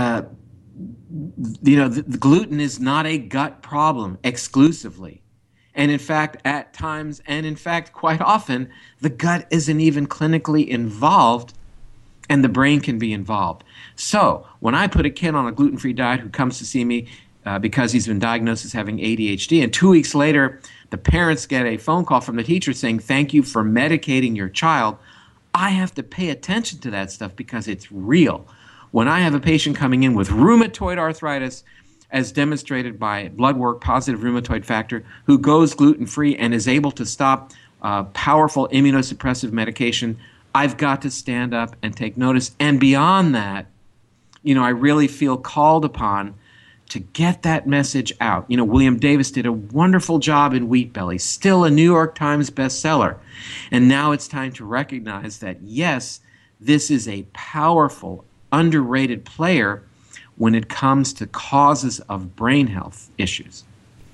the gluten is not a gut problem exclusively. And in fact, at times, and in fact, quite often, the gut isn't even clinically involved, and the brain can be involved. So when I put a kid on a gluten-free diet who comes to see me because he's been diagnosed as having ADHD, and 2 weeks later, the parents get a phone call from the teacher saying, "Thank you for medicating your child," I have to pay attention to that stuff because it's real. When I have a patient coming in with rheumatoid arthritis, as demonstrated by blood work, positive rheumatoid factor, who goes gluten-free and is able to stop powerful immunosuppressive medication, I've got to stand up and take notice. And beyond that, I really feel called upon to get that message out. William Davis did a wonderful job in Wheat Belly, still a New York Times bestseller. And now it's time to recognize that, yes, this is a powerful, underrated player when it comes to causes of brain health issues.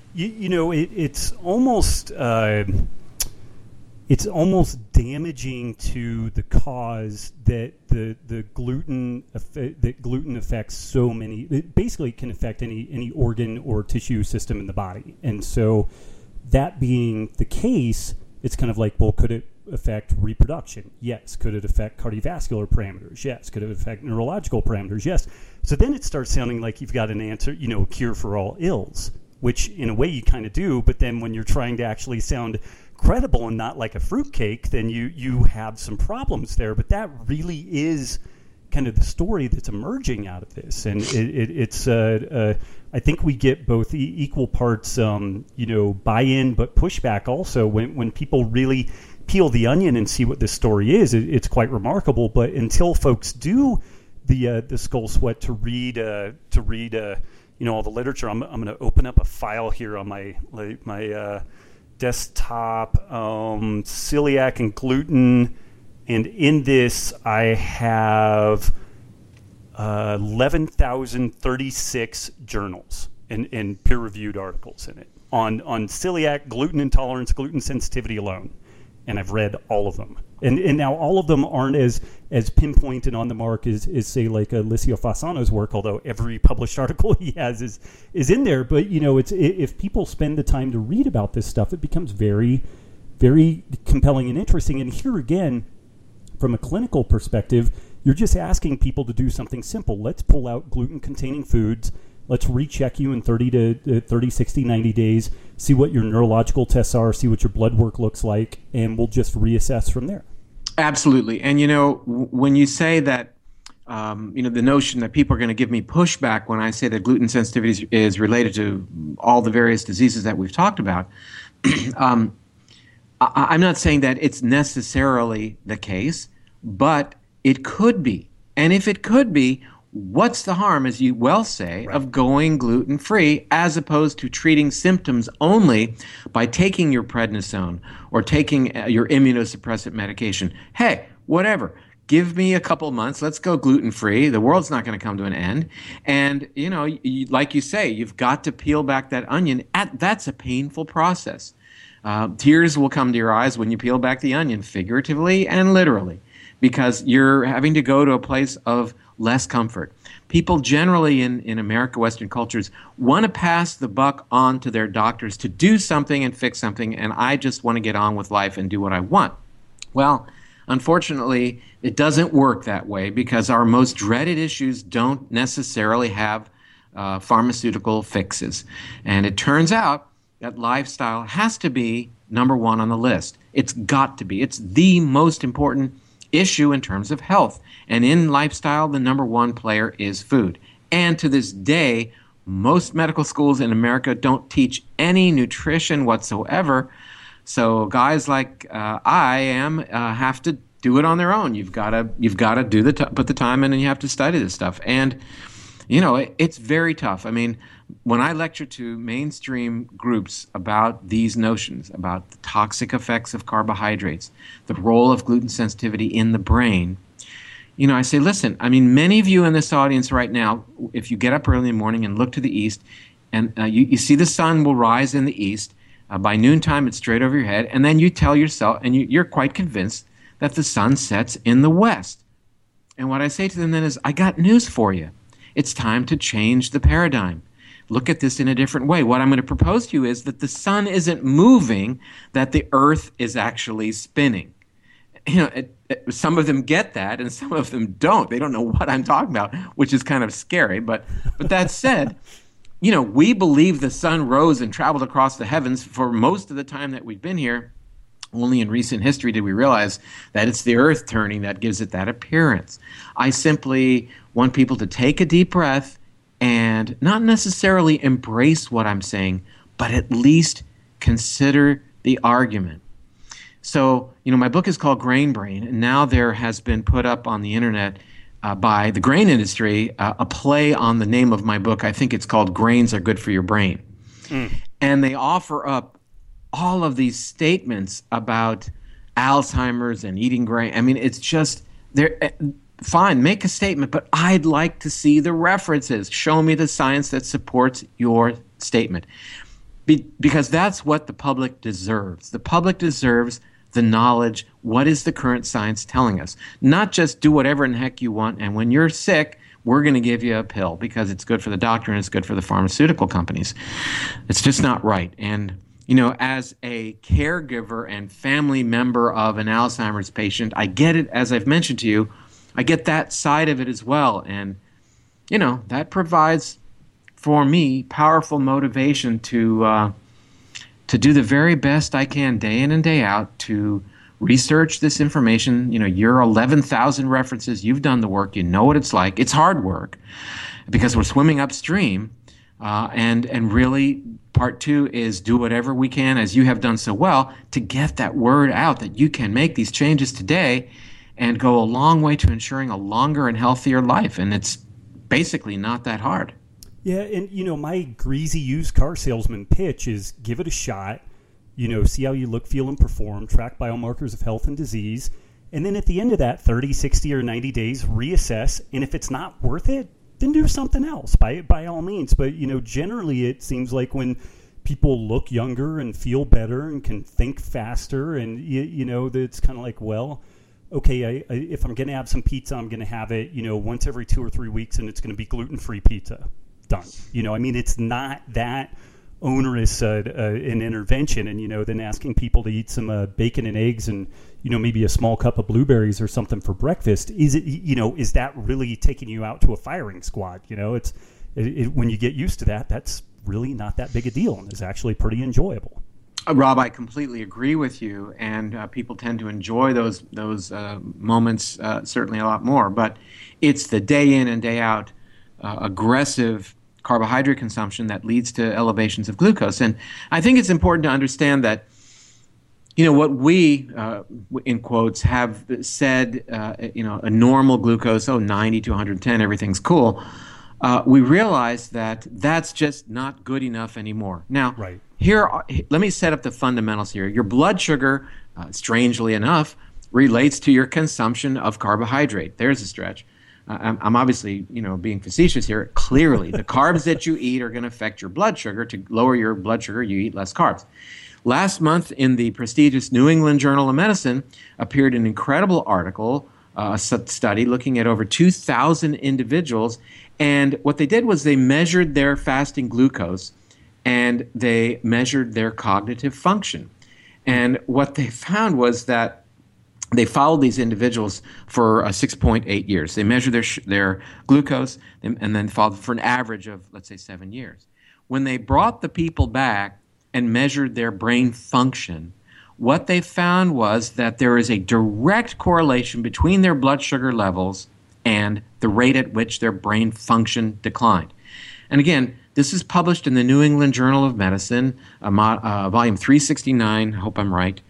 It's almost damaging to the cause that the gluten affects so many. It basically can affect any organ or tissue system in the body, and so that being the case, it's kind of like, well, could it affect reproduction? Yes. Could it affect cardiovascular parameters? Yes. Could it affect neurological parameters? Yes. So then it starts sounding like you've got an answer, a cure for all ills, which in a way you kind of do. But then when you're trying to actually sound credible and not like a fruitcake, then you have some problems there. But that really is kind of the story that's emerging out of this, and it's I think we get both equal parts buy-in but pushback also when people really peel the onion and see what this story is. It's quite remarkable. But until folks do the skull sweat to read all the literature, I'm going to open up a file here on my desktop, celiac and gluten, and in this I have 11,036 journals and peer-reviewed articles in it on celiac, gluten intolerance, gluten sensitivity alone, and I've read all of them. And now all of them aren't as pinpointed on the mark as say like Alessio Fasano's work, although every published article he has is in there. But it's if people spend the time to read about this stuff, it becomes very, very compelling and interesting. And here again, from a clinical perspective, you're just asking people to do something simple. Let's pull out gluten-containing foods. Let's recheck you in 30, 60, 90 days, see what your neurological tests are, see what your blood work looks like, and we'll just reassess from there. Absolutely. And, when you say that, the notion that people are going to give me pushback when I say that gluten sensitivity is related to all the various diseases that we've talked about, I'm not saying that it's necessarily the case, but it could be. And if it could be, what's the harm, as you well say, right, of going gluten-free as opposed to treating symptoms only by taking your prednisone or taking your immunosuppressant medication? Hey, whatever. Give me a couple months. Let's go gluten-free. The world's not going to come to an end. And, like you say, you've got to peel back that onion. That's a painful process. Tears will come to your eyes when you peel back the onion, figuratively and literally, because you're having to go to a place of less comfort. People generally in America, Western cultures, want to pass the buck on to their doctors to do something and fix something, and I just want to get on with life and do what I want. Well, unfortunately, it doesn't work that way because our most dreaded issues don't necessarily have pharmaceutical fixes. And it turns out that lifestyle has to be number one on the list. It's got to be. It's the most important issue in terms of health. And in lifestyle, the number one player is food. And to this day, most medical schools in America don't teach any nutrition whatsoever. So guys like I am have to do it on their own. You've got to put the time in, and you have to study this stuff. And it's very tough. I mean, when I lecture to mainstream groups about these notions, about the toxic effects of carbohydrates, the role of gluten sensitivity in the brain, I say, listen, I mean, many of you in this audience right now, if you get up early in the morning and look to the east, and you see the sun will rise in the east, by noontime it's straight over your head, and then you tell yourself, and you're quite convinced that the sun sets in the west. And what I say to them then is, I got news for you. It's time to change the paradigm. Look at this in a different way. What I'm going to propose to you is that the sun isn't moving, that the earth is actually spinning. Some of them get that and some of them don't. They don't know what I'm talking about, which is kind of scary. But that said, we believe the sun rose and traveled across the heavens for most of the time that we've been here. Only in recent history did we realize that it's the earth turning that gives it that appearance. I simply want people to take a deep breath and not necessarily embrace what I'm saying, but at least consider the argument. So, my book is called Grain Brain, and now there has been put up on the internet by the grain industry a play on the name of my book. I think it's called Grains Are Good for Your Brain. And they offer up all of these statements about Alzheimer's and eating grain. I mean, it's just, they're fine, make a statement, but I'd like to see the references. Show me the science that supports your statement. Because that's what the public deserves. The public deserves the knowledge. What is the current science telling us? Not just do whatever in the heck you want, and when you're sick, we're going to give you a pill because it's good for the doctor and it's good for the pharmaceutical companies. It's just not right. And as a caregiver and family member of an Alzheimer's patient, I get it, as I've mentioned to you, I get that side of it as well. And, that provides for me powerful motivation to do the very best I can day in and day out to research this information. Your 11,000 references, you've done the work, you know what it's like. It's hard work because we're swimming upstream. And really, part two is do whatever we can, as you have done so well, to get that word out that you can make these changes today and go a long way to ensuring a longer and healthier life. And it's basically not that hard. Yeah, and my greasy used car salesman pitch is give it a shot, see how you look, feel, and perform, track biomarkers of health and disease, and then at the end of that 30, 60, or 90 days, reassess, and if it's not worth it, then do something else by all means. But, generally it seems like when people look younger and feel better and can think faster and, it's kind of like, well, okay, if I'm going to have some pizza, I'm going to have it, once every 2 or 3 weeks, and it's going to be gluten-free pizza. Done. It's not that onerous an intervention. And, then asking people to eat some bacon and eggs and, maybe a small cup of blueberries or something for breakfast. Is it, is that really taking you out to a firing squad? When you get used to that, that's really not that big a deal and is actually pretty enjoyable. Rob, I completely agree with you, and people tend to enjoy those moments certainly a lot more. But it's the day in and day out aggressive carbohydrate consumption that leads to elevations of glucose. And I think it's important to understand that, what we, in quotes, have said, a normal glucose, 90 to 110, everything's cool. We realize that that's just not good enough anymore. Now, right. Let me set up the fundamentals here. Your blood sugar, strangely enough, relates to your consumption of carbohydrate. There's a stretch. I'm obviously, being facetious here. Clearly, the carbs that you eat are going to affect your blood sugar. To lower your blood sugar, you eat less carbs. Last month, in the prestigious New England Journal of Medicine, appeared an incredible article, a study looking at over 2,000 individuals. And what they did was they measured their fasting glucose and they measured their cognitive function. And what they found was that They followed these individuals for 6.8 years. They measured their glucose and then followed for an average of, let's say, 7 years. When they brought the people back and measured their brain function, what they found was that there is a direct correlation between their blood sugar levels and the rate at which their brain function declined. And again, this is published in the New England Journal of Medicine, volume 369. I hope I'm right.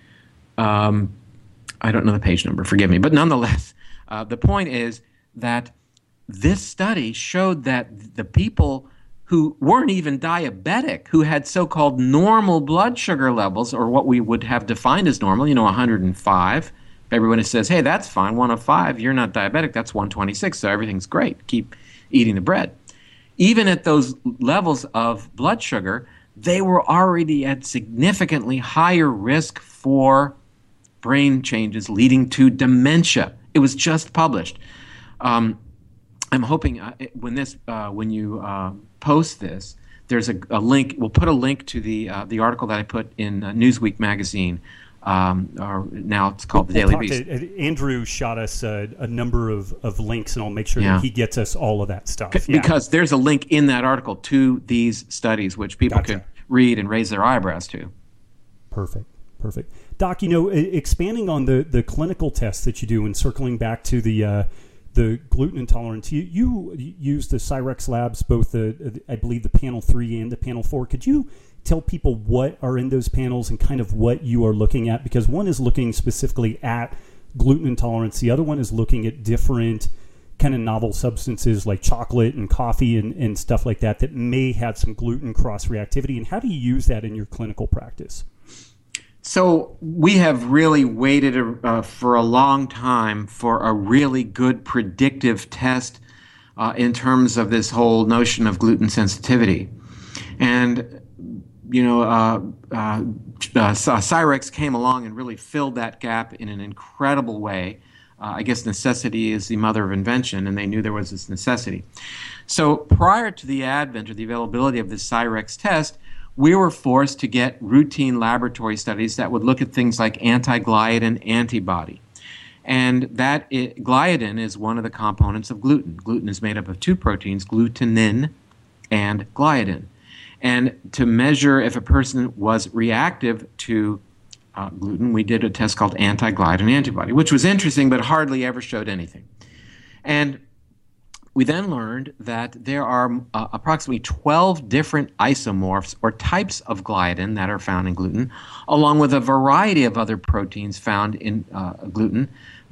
I don't know the page number, forgive me. But nonetheless, the point is that this study showed that the people who weren't even diabetic, who had so-called normal blood sugar levels, or what we would have defined as normal, 105. Everyone says, hey, that's fine, 105, you're not diabetic, that's 126, so everything's great. Keep eating the bread. Even at those levels of blood sugar, they were already at significantly higher risk for brain changes leading to dementia. It was just published. I'm hoping when you post this, there's a link. We'll put a link to the article that I put in Newsweek magazine. Or now it's called the Daily Beast. Andrew shot us a number of links, and I'll make sure that he gets us all of that stuff. Because there's a link in that article to these studies, which people can read and raise their eyebrows to. Perfect. Doc, expanding on the clinical tests that you do and circling back to the gluten intolerance, you use the Cyrex Labs, both I believe the panel 3 and the panel 4. Could you tell people what are in those panels and kind of what you are looking at? Because one is looking specifically at gluten intolerance. The other one is looking at different kind of novel substances like chocolate and coffee and stuff like that may have some gluten cross-reactivity. And how do you use that in your clinical practice? So we have really waited for a long time for a really good predictive test in terms of this whole notion of gluten sensitivity. And Cyrex came along and really filled that gap in an incredible way. I guess necessity is the mother of invention, and they knew there was this necessity. So prior to the advent or the availability of this Cyrex test, we were forced to get routine laboratory studies that would look at things like anti-gliadin antibody. And gliadin is one of the components of gluten. Gluten is made up of two proteins, glutenin and gliadin. And to measure if a person was reactive to gluten, we did a test called anti-gliadin antibody, which was interesting but hardly ever showed anything. And we then learned that there are approximately 12 different isomorphs or types of gliadin that are found in gluten, along with a variety of other proteins found in gluten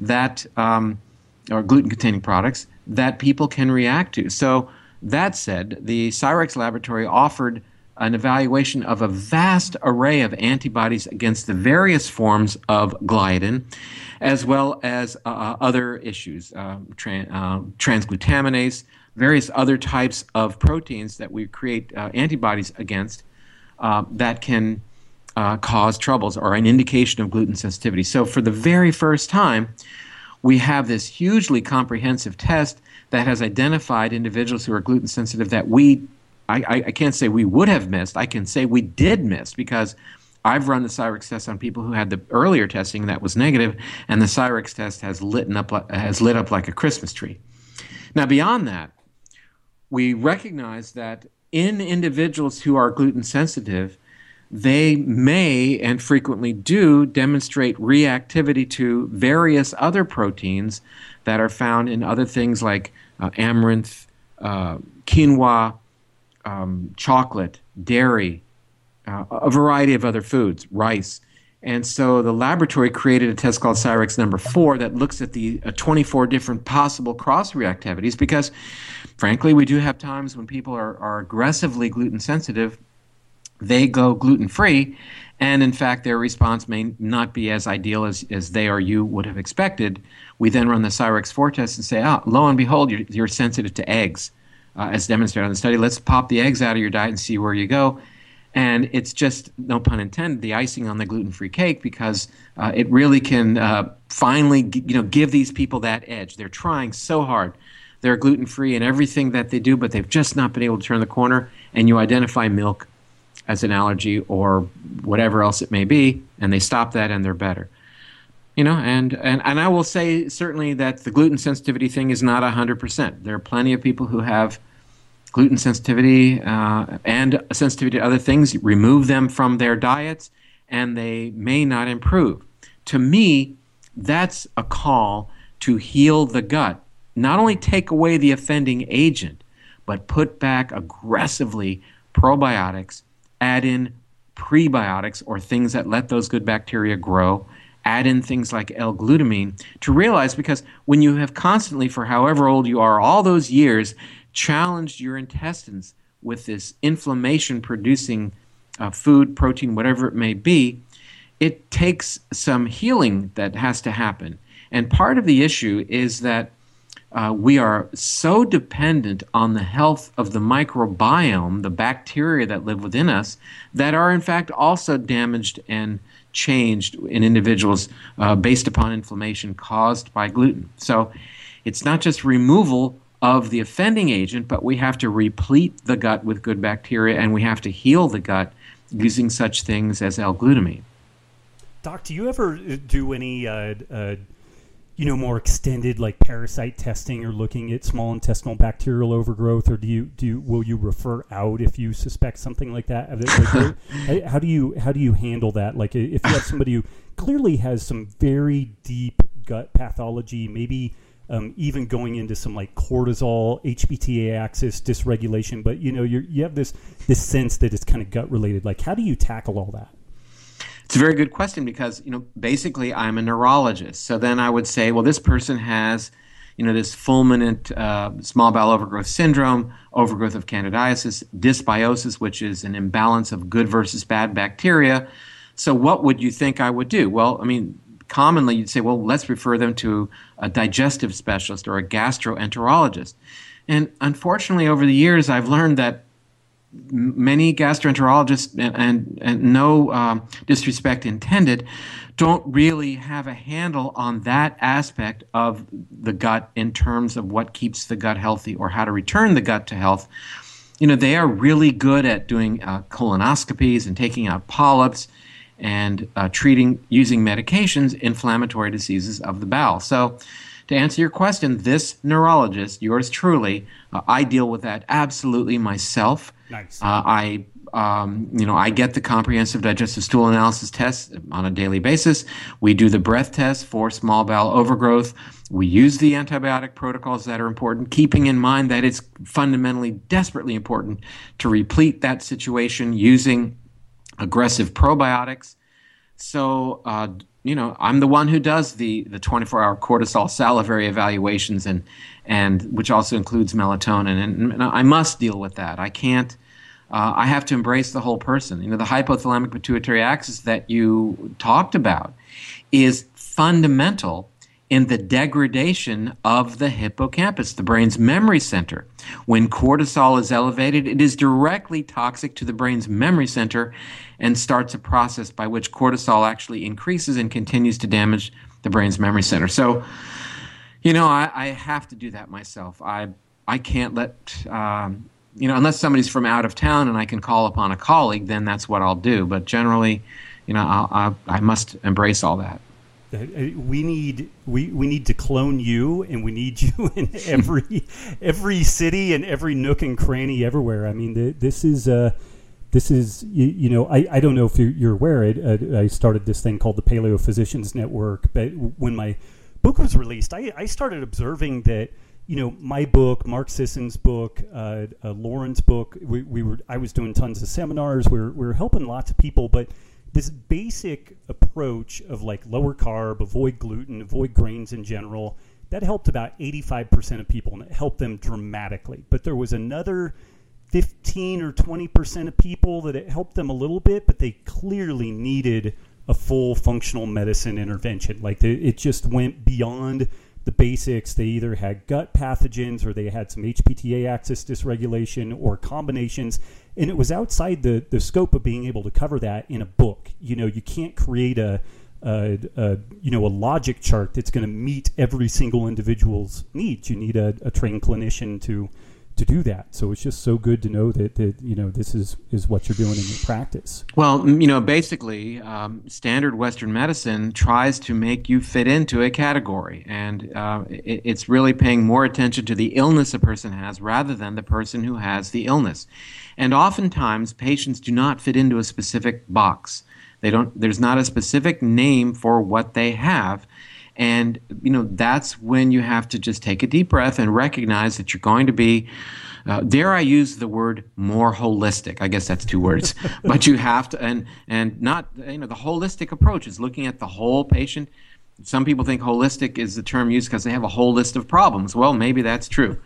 or gluten-containing products that people can react to. So that said, the Cyrex laboratory offered an evaluation of a vast array of antibodies against the various forms of gliadin, as well as other issues, transglutaminase, various other types of proteins that we create antibodies against that can cause troubles or an indication of gluten sensitivity. So for the very first time, we have this hugely comprehensive test that has identified individuals who are gluten sensitive that I can't say we would have missed. I can say we did miss, because I've run the Cyrex test on people who had the earlier testing that was negative, and the Cyrex test has lit up like a Christmas tree. Now, beyond that, we recognize that in individuals who are gluten sensitive, they may and frequently do demonstrate reactivity to various other proteins that are found in other things like amaranth, quinoa, chocolate, dairy, a variety of other foods, rice. And so the laboratory created a test called Cyrex number 4 that looks at the 24 different possible cross-reactivities, because, frankly, we do have times when people are aggressively gluten sensitive. They go gluten-free, and in fact their response may not be as ideal as they or you would have expected. We then run the Cyrex 4 test and say, lo and behold, you're sensitive to eggs, as demonstrated on the study. Let's pop the eggs out of your diet and see where you go. And it's just, no pun intended, the icing on the gluten-free cake, because it really can finally give these people that edge. They're trying so hard. They're gluten-free in everything that they do, but they've just not been able to turn the corner, and you identify milk as an allergy or whatever else it may be, and they stop that and they're better. And I will say certainly that the gluten sensitivity thing is not 100%. There are plenty of people who have gluten sensitivity and a sensitivity to other things. Remove them from their diets, and they may not improve. To me, that's a call to heal the gut. Not only take away the offending agent, but put back aggressively probiotics, add in prebiotics or things that let those good bacteria grow, add in things like L-glutamine to realize, because when you have constantly, for however old you are, all those years, challenged your intestines with this inflammation-producing food, protein, whatever it may be, it takes some healing that has to happen. And part of the issue is that we are so dependent on the health of the microbiome, the bacteria that live within us, that are in fact also damaged and changed in individuals based upon inflammation caused by gluten. So it's not just removal of the offending agent, but we have to replete the gut with good bacteria, and we have to heal the gut using such things as L-glutamine. Doc, do you ever do any more extended like parasite testing or looking at small intestinal bacterial overgrowth, or will you refer out if you suspect something like that? Like, how do you handle that? Like if you have somebody who clearly has some very deep gut pathology, maybe even going into some like cortisol, HPTA axis dysregulation, but you have this sense that it's kind of gut related. Like, how do you tackle all that? It's a very good question because, basically I'm a neurologist. So then I would say, well, this person has, this fulminant small bowel overgrowth syndrome, overgrowth of candidiasis, dysbiosis, which is an imbalance of good versus bad bacteria. So what would you think I would do? Well, commonly you'd say, well, let's refer them to a digestive specialist or a gastroenterologist. And unfortunately, over the years, I've learned that many gastroenterologists, and no disrespect intended, don't really have a handle on that aspect of the gut in terms of what keeps the gut healthy or how to return the gut to health. They are really good at doing colonoscopies and taking out polyps and treating, using medications, inflammatory diseases of the bowel. So to answer your question, this neurologist, yours truly, I deal with that absolutely myself. Nice. I get the comprehensive digestive stool analysis test on a daily basis. We do the breath test for small bowel overgrowth. We use the antibiotic protocols that are important, keeping in mind that it's fundamentally desperately important to replete that situation using aggressive probiotics. So, I'm the one who does the 24-hour cortisol salivary evaluations, and which also includes melatonin. And I must deal with that. I can't. I have to embrace the whole person. The hypothalamic pituitary axis that you talked about is fundamental in the degradation of the hippocampus, the brain's memory center. When cortisol is elevated, it is directly toxic to the brain's memory center and starts a process by which cortisol actually increases and continues to damage the brain's memory center. So, I have to do that myself. I can't let, unless somebody's from out of town and I can call upon a colleague, then that's what I'll do. But generally, I must embrace all that. We need to clone you, and we need you in every city and every nook and cranny everywhere. This is I don't know if you're aware. I started this thing called the Paleo Physicians Network, but when my book was released, I started observing that my book, Mark Sisson's book, Lauren's book, I was doing tons of seminars. We were helping lots of people, but this basic approach of like lower carb, avoid gluten, avoid grains in general, that helped about 85% of people, and it helped them dramatically. But there was another 15 or 20% of people that it helped them a little bit, but they clearly needed a full functional medicine intervention. Like it just went beyond the basics. They either had gut pathogens or they had some HPTA axis dysregulation or combinations, and it was outside the scope of being able to cover that in a book. You can't create a logic chart that's going to meet every single individual's needs. You need a trained clinician to do that. So it's just so good to know that this is what you're doing in your practice. Well, basically, standard Western medicine tries to make you fit into a category, and it's really paying more attention to the illness a person has rather than the person who has the illness. And oftentimes, patients do not fit into a specific box. There's not a specific name for what they have. And, that's when you have to just take a deep breath and recognize that you're going to be, dare I use the word, more holistic. I guess that's 2 words. But you have to, and not, the holistic approach is looking at the whole patient. Some people think holistic is the term used because they have a whole list of problems. Well, maybe that's true.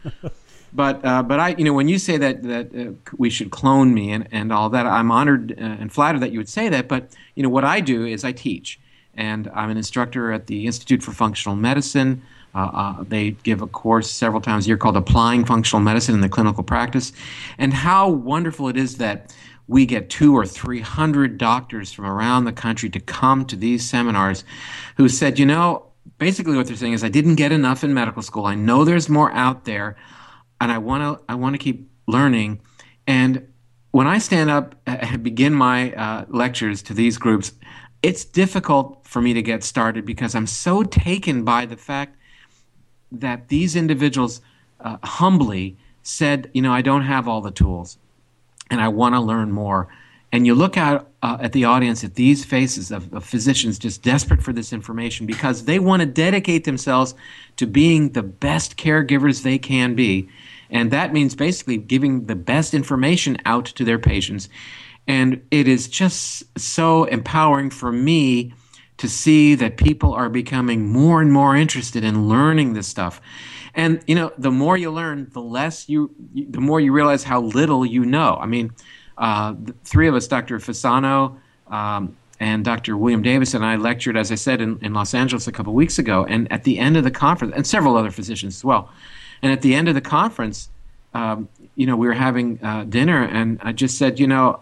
But I, when you say that we should clone me and all that, I'm honored and flattered that you would say that. But, what I do is I teach. And I'm an instructor at the Institute for Functional Medicine. They give a course several times a year called Applying Functional Medicine in the Clinical Practice. And how wonderful it is that we get 200 or 300 doctors from around the country to come to these seminars who said, basically what they're saying is, I didn't get enough in medical school. I know there's more out there, and I want to keep learning. And when I stand up and begin my lectures to these groups, it's difficult for me to get started because I'm so taken by the fact that these individuals humbly said, I don't have all the tools and I want to learn more. And you look out at the audience, at these faces of physicians just desperate for this information because they want to dedicate themselves to being the best caregivers they can be. And that means basically giving the best information out to their patients. And it is just so empowering for me to see that people are becoming more and more interested in learning this stuff. And, the more you learn, the more you realize how little you know. I mean, the 3 of us, Dr. Fasano and Dr. William Davis and I lectured, as I said, in Los Angeles a couple of weeks ago. And at the end of the conference, and several other physicians as well, and at the end of the conference, we were having dinner, and I just said,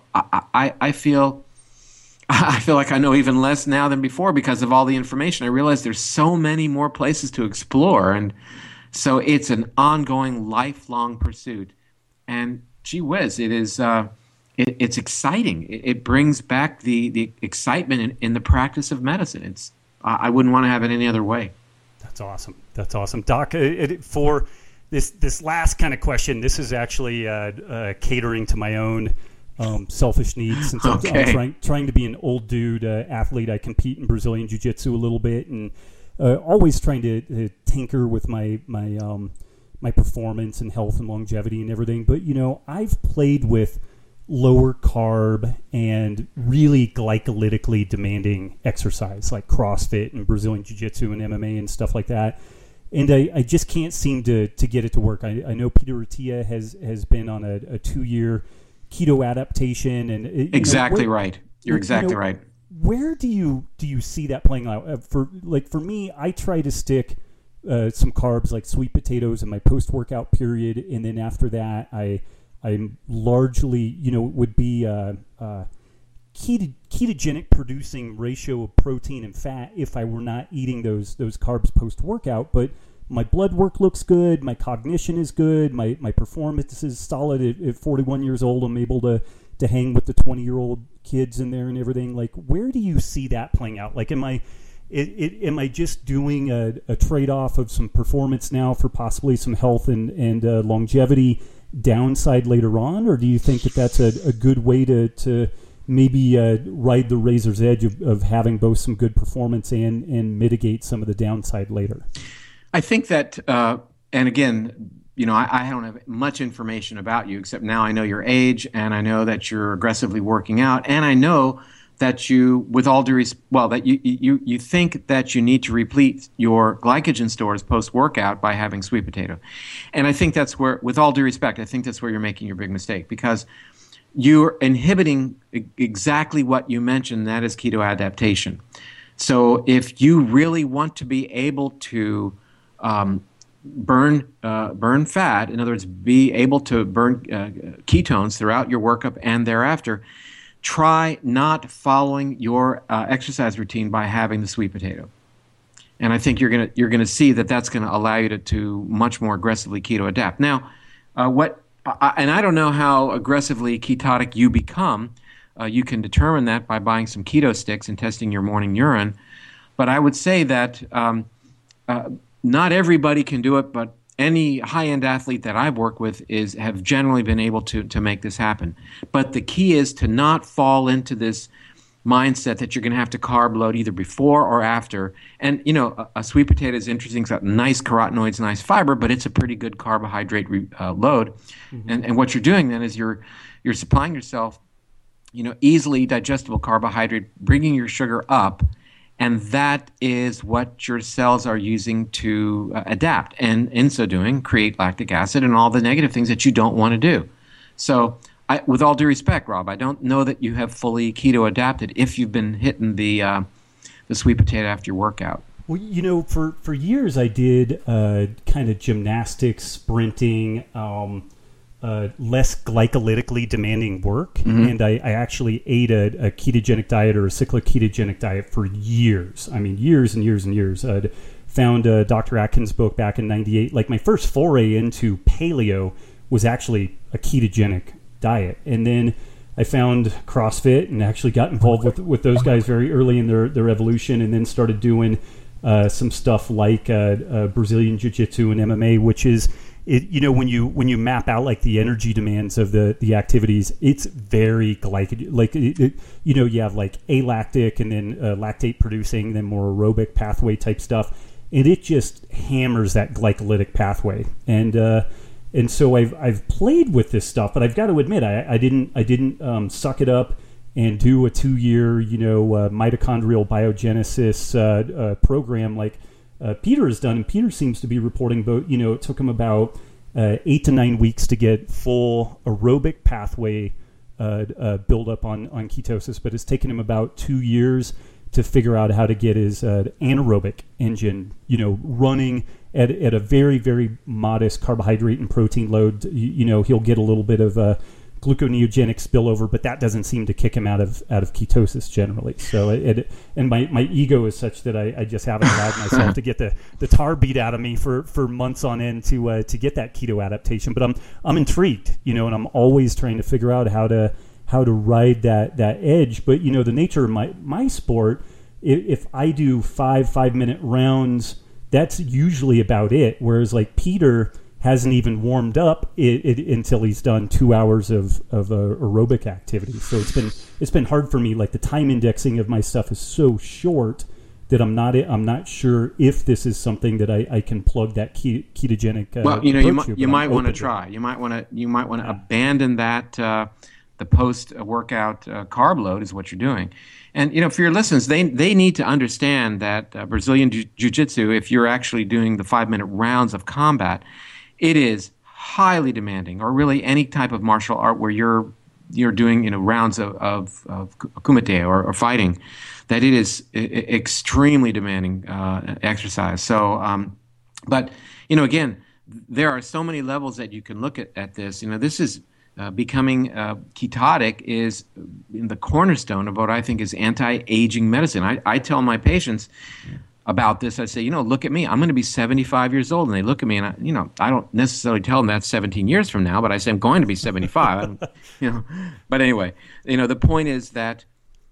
I feel like I know even less now than before because of all the information. I realize there's so many more places to explore, and so it's an ongoing, lifelong pursuit. And gee whiz, it is. It's exciting. It brings back the excitement in the practice of medicine. I wouldn't want to have it any other way. That's awesome, Doc. For this last kind of question, this is actually catering to my own selfish needs. Since I'm trying to be an old dude athlete, I compete in Brazilian Jiu-Jitsu a little bit, and always trying to tinker with my performance and health and longevity and everything. But I've played with lower carb and really glycolytically demanding exercise like CrossFit and Brazilian Jiu-Jitsu and MMA and stuff like that. And I just can't seem to get it to work. I know Peter Attia has been on a 2-year keto adaptation, and exactly right. You're exactly right. Where do you see that playing out? For me, I try to stick some carbs like sweet potatoes in my post-workout period, and then after that, I'm largely would be ketogenic producing ratio of protein and fat if I were not eating those carbs post-workout. But my blood work looks good, my cognition is good, my performance is solid. At 41 years old, I'm able to hang with the 20-year-old kids in there and everything. Like, where do you see that playing out? Like, am I just doing a trade-off of some performance now for possibly some health and longevity downside later on? Or do you think that that's a good way to maybe ride the razor's edge of having both some good performance and mitigate some of the downside later? I think that, and again, I don't have much information about you, except now I know your age, and I know that you're aggressively working out, and I know that you, with all due that you think that you need to replete your glycogen stores post-workout by having sweet potato. And I think that's where, with all due respect, I think that's where you're making your big mistake, because you're inhibiting exactly what you mentioned, that is keto adaptation. So if you really want to be able to burn fat, in other words, be able to burn ketones throughout your workup and thereafter, try not following your exercise routine by having the sweet potato. And I think you're gonna see that that's gonna allow you to much more aggressively keto adapt. Now, And I don't know how aggressively ketotic you become. You can determine that by buying some keto sticks and testing your morning urine. But I would say that not everybody can do it, but any high-end athlete that I've worked with have generally been able to make this happen. But the key is to not fall into this mindset that you're going to have to carb load either before or after. And, a sweet potato is interesting. It's got nice carotenoids, nice fiber, but it's a pretty good carbohydrate load. Mm-hmm. And what you're doing then is you're supplying yourself, easily digestible carbohydrate, bringing your sugar up, and that is what your cells are using to adapt. And in so doing, create lactic acid and all the negative things that you don't want to do. So with all due respect, Rob, I don't know that you have fully keto adapted if you've been hitting the sweet potato after your workout. Well, for years I did kind of gymnastics, sprinting, less glycolytically demanding work, mm-hmm. and I actually ate a ketogenic diet or a cyclic ketogenic diet for years. I mean, years and years and years. I'd found Dr. Atkins' book back in '98. Like my first foray into paleo was actually a ketogenic diet, and then I found CrossFit and actually got involved with those guys very early in their evolution, and then started doing some stuff like Brazilian Jiu-Jitsu and MMA, which is when you map out like the energy demands of the activities, it's very you have like alactic and then lactate producing, then more aerobic pathway type stuff, and it just hammers that glycolytic pathway. And so I've played with this stuff, but I've got to admit I didn't suck it up and do a 2-year mitochondrial biogenesis program like Peter has done. And Peter seems to be reporting it took him about 8 to 9 weeks to get full aerobic pathway build up on ketosis, but it's taken him about 2 years to figure out how to get his anaerobic engine running at a very, very modest carbohydrate and protein load. He'll get a little bit of gluconeogenic spillover, but that doesn't seem to kick him out of ketosis generally. So and my ego is such that I just haven't allowed myself to get the tar beat out of me for months on end to get that keto adaptation. But I'm intrigued, and I'm always trying to figure out how to ride that edge. But the nature of my sport, if I do 5-minute rounds, that's usually about it. Whereas like Peter hasn't even warmed up until he's done 2 hours of aerobic activity. So it's been hard for me. Like the time indexing of my stuff is so short that I'm not sure if this is something that I can plug that ketogenic. Well, you might want to try. You might want to abandon that. The post workout carb load is what you're doing. And for your listeners, they need to understand that Brazilian Jiu-Jitsu, if you're actually doing the 5-minute rounds of combat, it is highly demanding. Or really any type of martial art where you're doing rounds of kumite or fighting, that it is extremely demanding exercise. So, but again, there are so many levels that you can look at this. This is. Becoming ketotic is in the cornerstone of what I think is anti-aging medicine. I tell my patients about this. I say, look at me. I'm going to be 75 years old. And they look at me and I don't necessarily tell them that's 17 years from now, but I say I'm going to be 75. But anyway, the point is that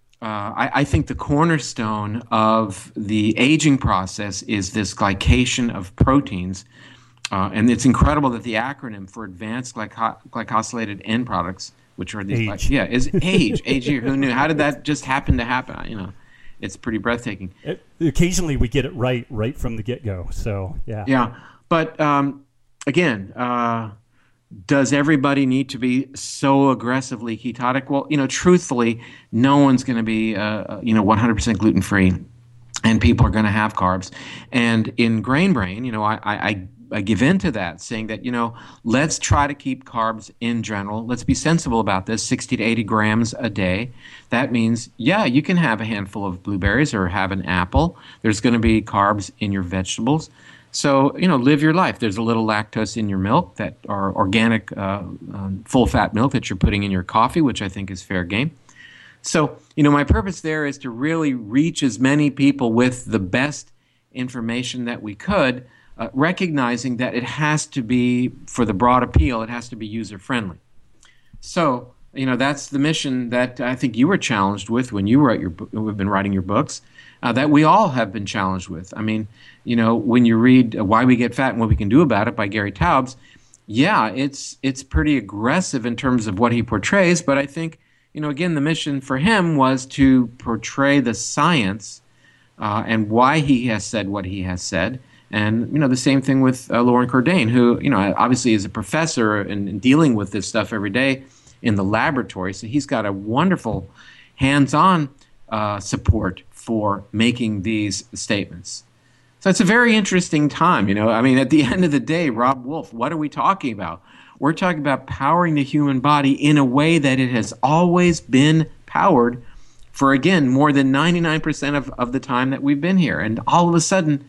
I think the cornerstone of the aging process is this glycation of proteins. And it's incredible that the acronym for advanced glycosylated end products, which are these, is AGE. AGE. Who knew? How did that just happen to happen? It's pretty breathtaking. Occasionally, we get it right from the get-go. So yeah. Yeah, but again, does everybody need to be so aggressively ketotic? Well, truthfully, no one's going to be 100% gluten-free, and people are going to have carbs. And in Grain Brain, I give in to that, saying that, let's try to keep carbs in general. Let's be sensible about this, 60 to 80 grams a day. That means, you can have a handful of blueberries or have an apple. There's going to be carbs in your vegetables. So, live your life. There's a little lactose in your milk that are organic, full-fat milk that you're putting in your coffee, which I think is fair game. So, my purpose there is to really reach as many people with the best information that we could recognizing that it has to be, for the broad appeal, it has to be user-friendly. So, that's the mission that I think you were challenged with when you wrote we've been writing your books, that we all have been challenged with. I mean, when you read Why We Get Fat and What We Can Do About It by Gary Taubes, yeah, it's pretty aggressive in terms of what he portrays, but I think, again, the mission for him was to portray the science and why he has said what he has said. And, the same thing with Loren Cordain, who, obviously is a professor and dealing with this stuff every day in the laboratory. So he's got a wonderful hands-on support for making these statements. So it's a very interesting time, at the end of the day, Robb Wolf, what are we talking about? We're talking about powering the human body in a way that it has always been powered for, again, more than 99% of the time that we've been here. And all of a sudden,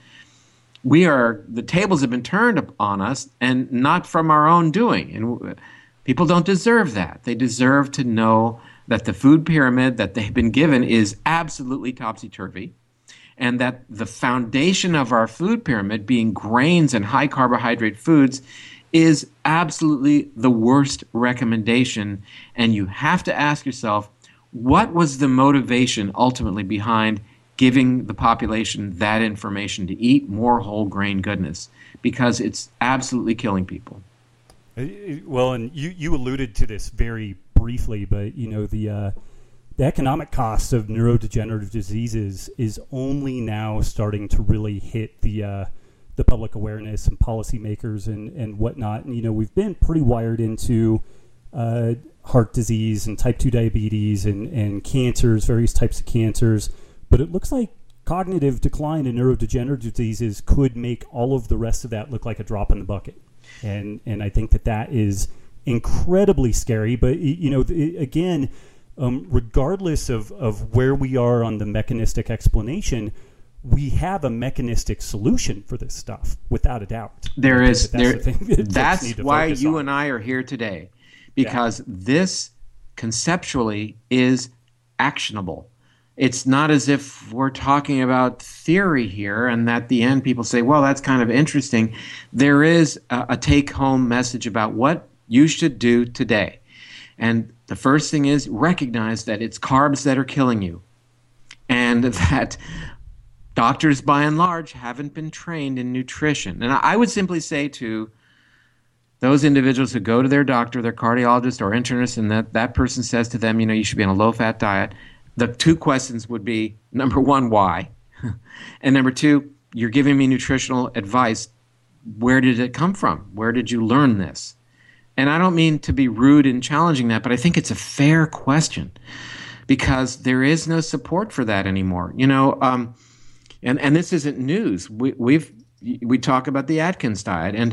the tables have been turned on us, and not from our own doing. And people don't deserve that. They deserve to know that the food pyramid that they've been given is absolutely topsy-turvy, and that the foundation of our food pyramid, being grains and high carbohydrate foods, is absolutely the worst recommendation. And you have to ask yourself, what was the motivation ultimately behind giving the population that information to eat more whole grain goodness? Because it's absolutely killing people. Well, and you alluded to this very briefly, but the economic cost of neurodegenerative diseases is only now starting to really hit the public awareness and policymakers and whatnot. And we've been pretty wired into heart disease and type 2 diabetes and cancers, various types of cancers. But it looks like cognitive decline in neurodegenerative diseases could make all of the rest of that look like a drop in the bucket. And I think that is incredibly scary. But, again, regardless of where we are on the mechanistic explanation, we have a mechanistic solution for this stuff, without a doubt. There is. That's why you and I are here today, because this conceptually is actionable. It's not as if we're talking about theory here and at the end people say, well, that's kind of interesting. There is a take-home message about what you should do today. And the first thing is recognize that it's carbs that are killing you, and that doctors, by and large, haven't been trained in nutrition. And I would simply say to those individuals who go to their doctor, their cardiologist or internist, and that person says to them, you should be on a low-fat diet, the two questions would be, number one, why? And number two, you're giving me nutritional advice. Where did it come from? Where did you learn this? And I don't mean to be rude in challenging that, but I think it's a fair question, because there is no support for that anymore. And this isn't news. We talk about the Atkins diet. And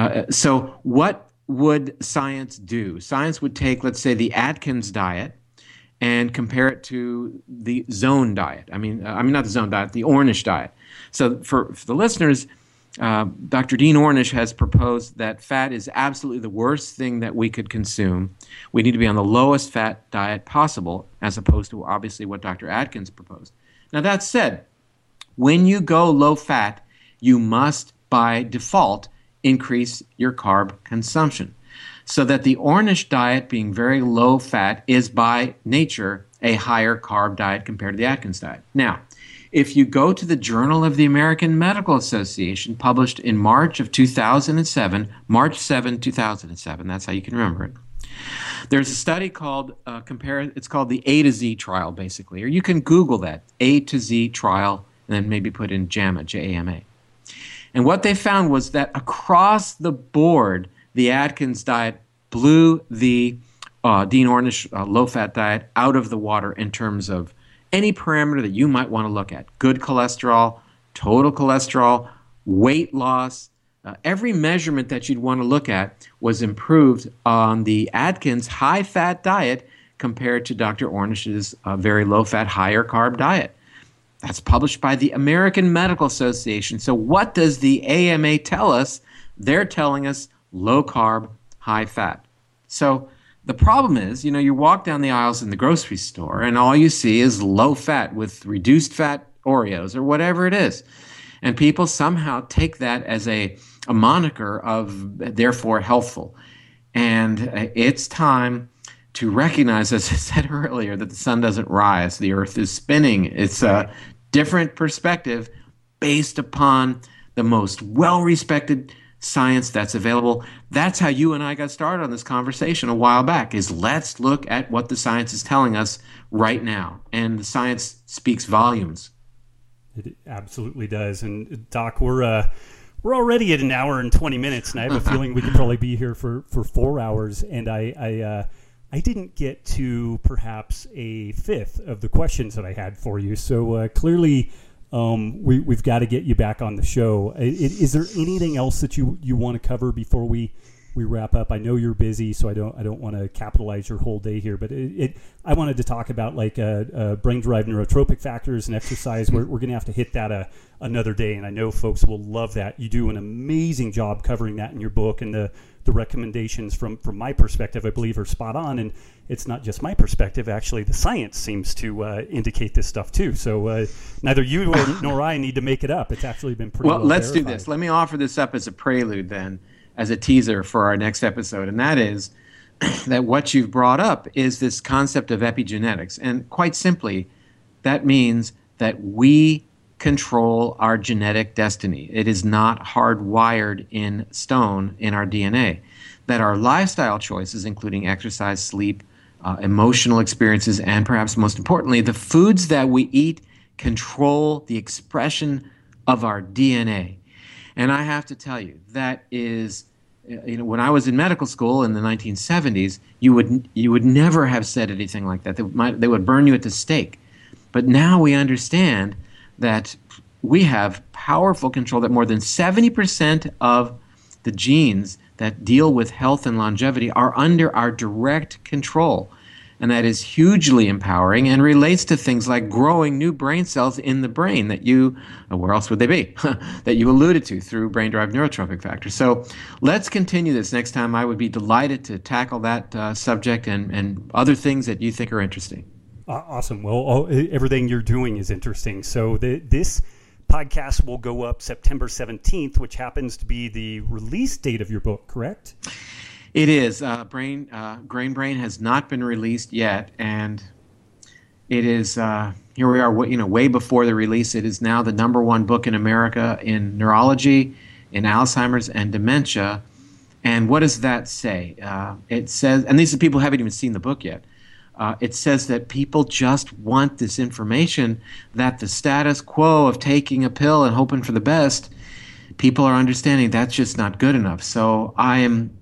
so what would science do? Science would take, let's say, the Atkins diet and compare it to the Zone diet. I mean not the Zone diet, the Ornish diet. So for the listeners, Dr. Dean Ornish has proposed that fat is absolutely the worst thing that we could consume. We need to be on the lowest fat diet possible, as opposed to obviously what Dr. Atkins proposed. Now that said, when you go low fat, you must by default increase your carb consumption, so that the Ornish diet, being very low fat, is by nature a higher carb diet compared to the Atkins diet. Now, if you go to the Journal of the American Medical Association, published in March of 2007, March 7, 2007, that's how you can remember it. There's a study called, it's called the A to Z trial, basically, or you can Google that, A to Z trial, and then maybe put in JAMA, J-A-M-A. And what they found was that across the board, the Atkins diet blew the Dean Ornish low-fat diet out of the water in terms of any parameter that you might want to look at. Good cholesterol, total cholesterol, weight loss, every measurement that you'd want to look at was improved on the Atkins high-fat diet compared to Dr. Ornish's very low-fat, higher-carb diet. That's published by the American Medical Association. So what does the AMA tell us? They're telling us low carb, high fat. So the problem is, you walk down the aisles in the grocery store and all you see is low fat with reduced fat Oreos or whatever it is. And people somehow take that as a moniker of therefore healthful. And it's time to recognize, as I said earlier, that the sun doesn't rise, the earth is spinning. It's a different perspective based upon the most well-respected science that's available. That's how you and I got started on this conversation a while back, is let's look at what the science is telling us right now. And the science speaks volumes. It absolutely does. And Doc, we're already at an hour and 20 minutes, and I have a feeling we could probably be here for 4 hours. And I didn't get to perhaps a fifth of the questions that I had for you. So clearly, we've got to get you back on the show. Is there anything else that you want to cover before we wrap up? I know you're busy, so I don't want to capitalize your whole day here. But I wanted to talk about like brain-derived neurotropic factors and exercise. We're going to have to hit that another day, and I know folks will love that. You do an amazing job covering that in your book, and the recommendations from my perspective, I believe, are spot on. And it's not just my perspective. Actually, the science seems to indicate this stuff too. So neither you nor I need to make it up. It's actually been pretty well let's verified. do this. Let me offer this up as a prelude then, as a teaser for our next episode. And that is that what you've brought up is this concept of epigenetics. And quite simply, that means that we control our genetic destiny. It is not hardwired in stone in our DNA. That our lifestyle choices, including exercise, sleep, emotional experiences, and perhaps most importantly, the foods that we eat control the expression of our DNA. And I have to tell you, that is, when I was in medical school in the 1970s, you would never have said anything like that. They would burn you at the stake. But now we understand that we have powerful control, that more than 70% of the genes that deal with health and longevity are under our direct control. And that is hugely empowering and relates to things like growing new brain cells in the brain that where else would they be, that you alluded to through brain-derived neurotropic factors. So let's continue this next time. I would be delighted to tackle that subject and other things that you think are interesting. Awesome. Well, everything you're doing is interesting. So this podcast will go up September 17th, which happens to be the release date of your book, correct? It is. Grain Brain has not been released yet, and it is. Here we are. Way before the release. It is now the #1 book in America in neurology, in Alzheimer's, and dementia. And what does that say? It says, and these are people who haven't even seen the book yet. It says that people just want this information, that the status quo of taking a pill and hoping for the best, people are understanding that's just not good enough. So I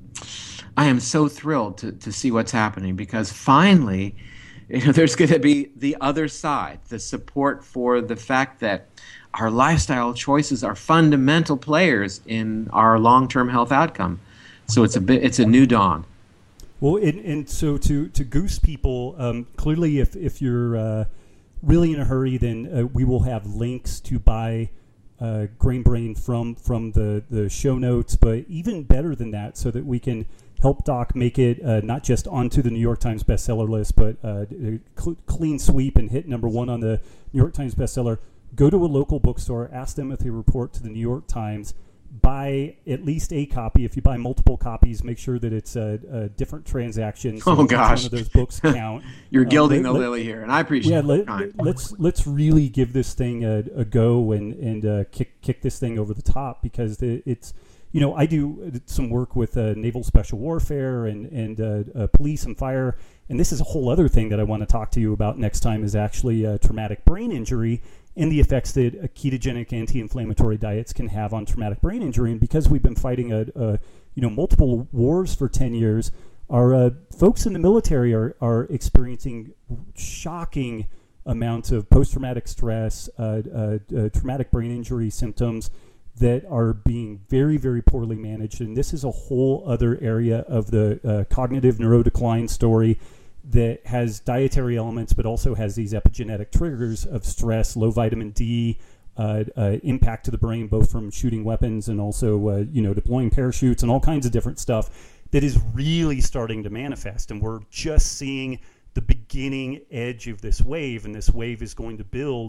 am so thrilled to see what's happening, because finally, there's going to be the other side, the support for the fact that our lifestyle choices are fundamental players in our long-term health outcome. So it's a new dawn. Well, and so to goose people, clearly if you're really in a hurry, then we will have links to buy Grain Brain from the show notes, but even better than that, so that we can help Doc make it not just onto the New York Times bestseller list, but clean sweep and hit #1 on the New York Times bestseller. Go to a local bookstore, ask them if they report to the New York Times. Buy at least a copy. If you buy multiple copies, make sure that it's a different transaction. So oh gosh, one of those books count. You're gilding the lily here, and I appreciate it. Let's really give this thing a go and kick this thing over the top, because it's I do some work with naval special warfare and police and fire, and this is a whole other thing that I want to talk to you about next time, is actually traumatic brain injury and the effects that ketogenic anti-inflammatory diets can have on traumatic brain injury. And because we've been fighting multiple wars for 10 years, our folks in the military are experiencing shocking amounts of post-traumatic stress, traumatic brain injury symptoms that are being very, very poorly managed. And this is a whole other area of the cognitive neurodecline story that has dietary elements, but also has these epigenetic triggers of stress, low vitamin D, impact to the brain, both from shooting weapons and also, deploying parachutes and all kinds of different stuff that is really starting to manifest. And we're just seeing the beginning edge of this wave, and this wave is going to build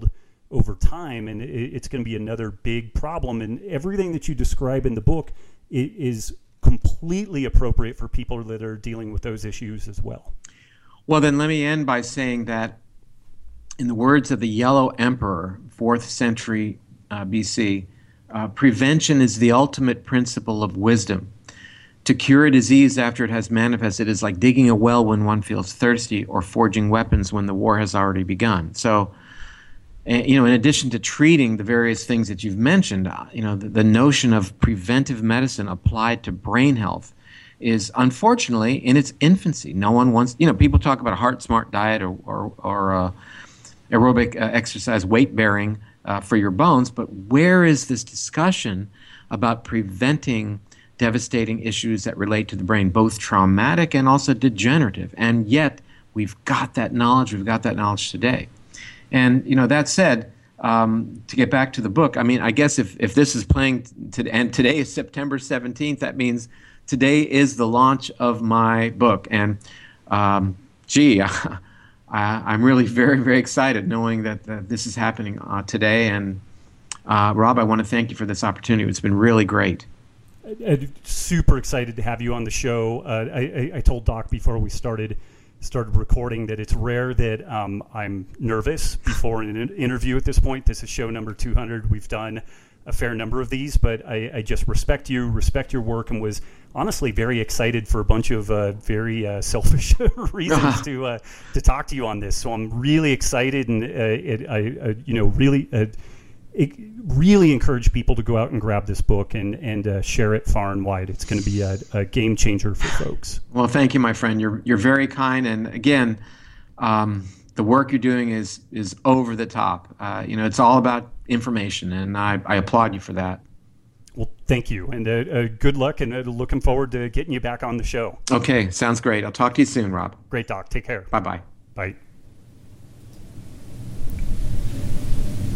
over time, and it's going to be another big problem. And everything that you describe in the book is completely appropriate for people that are dealing with those issues as well. Well, then let me end by saying that in the words of the Yellow Emperor, 4th century BC, prevention is the ultimate principle of wisdom. To cure a disease after it has manifested is like digging a well when one feels thirsty or forging weapons when the war has already begun. So, in addition to treating the various things that you've mentioned, the notion of preventive medicine applied to brain health is unfortunately in its infancy. No one wants, people talk about a heart smart diet or aerobic exercise, weight bearing for your bones, but where is this discussion about preventing devastating issues that relate to the brain, both traumatic and also degenerative? And yet we've got that knowledge today. And that said, to get back to the book, I guess if this is playing and today is September 17th, that means today is the launch of my book. And I'm really very, very excited knowing that this is happening today. And Rob, I want to thank you for this opportunity. It's been really great. Super excited to have you on the show. I told Doc before we started recording that it's rare that I'm nervous before an interview at this point. This is show number 200. We've done a fair number of these, but I just respect your work, and was honestly very excited for a bunch of very selfish reasons to talk to you on this. So I'm really excited, and really encourage people to go out and grab this book and share it far and wide. It's going to be a game changer for folks. Well, thank you, my friend. You're very kind, and again, the work you're doing is over the top. It's all about information, and I applaud you for that. Well, thank you, and good luck, and looking forward to getting you back on the show. Okay, sounds great. I'll talk to you soon, Rob. Great, Doc. Take care. Bye-bye. Bye.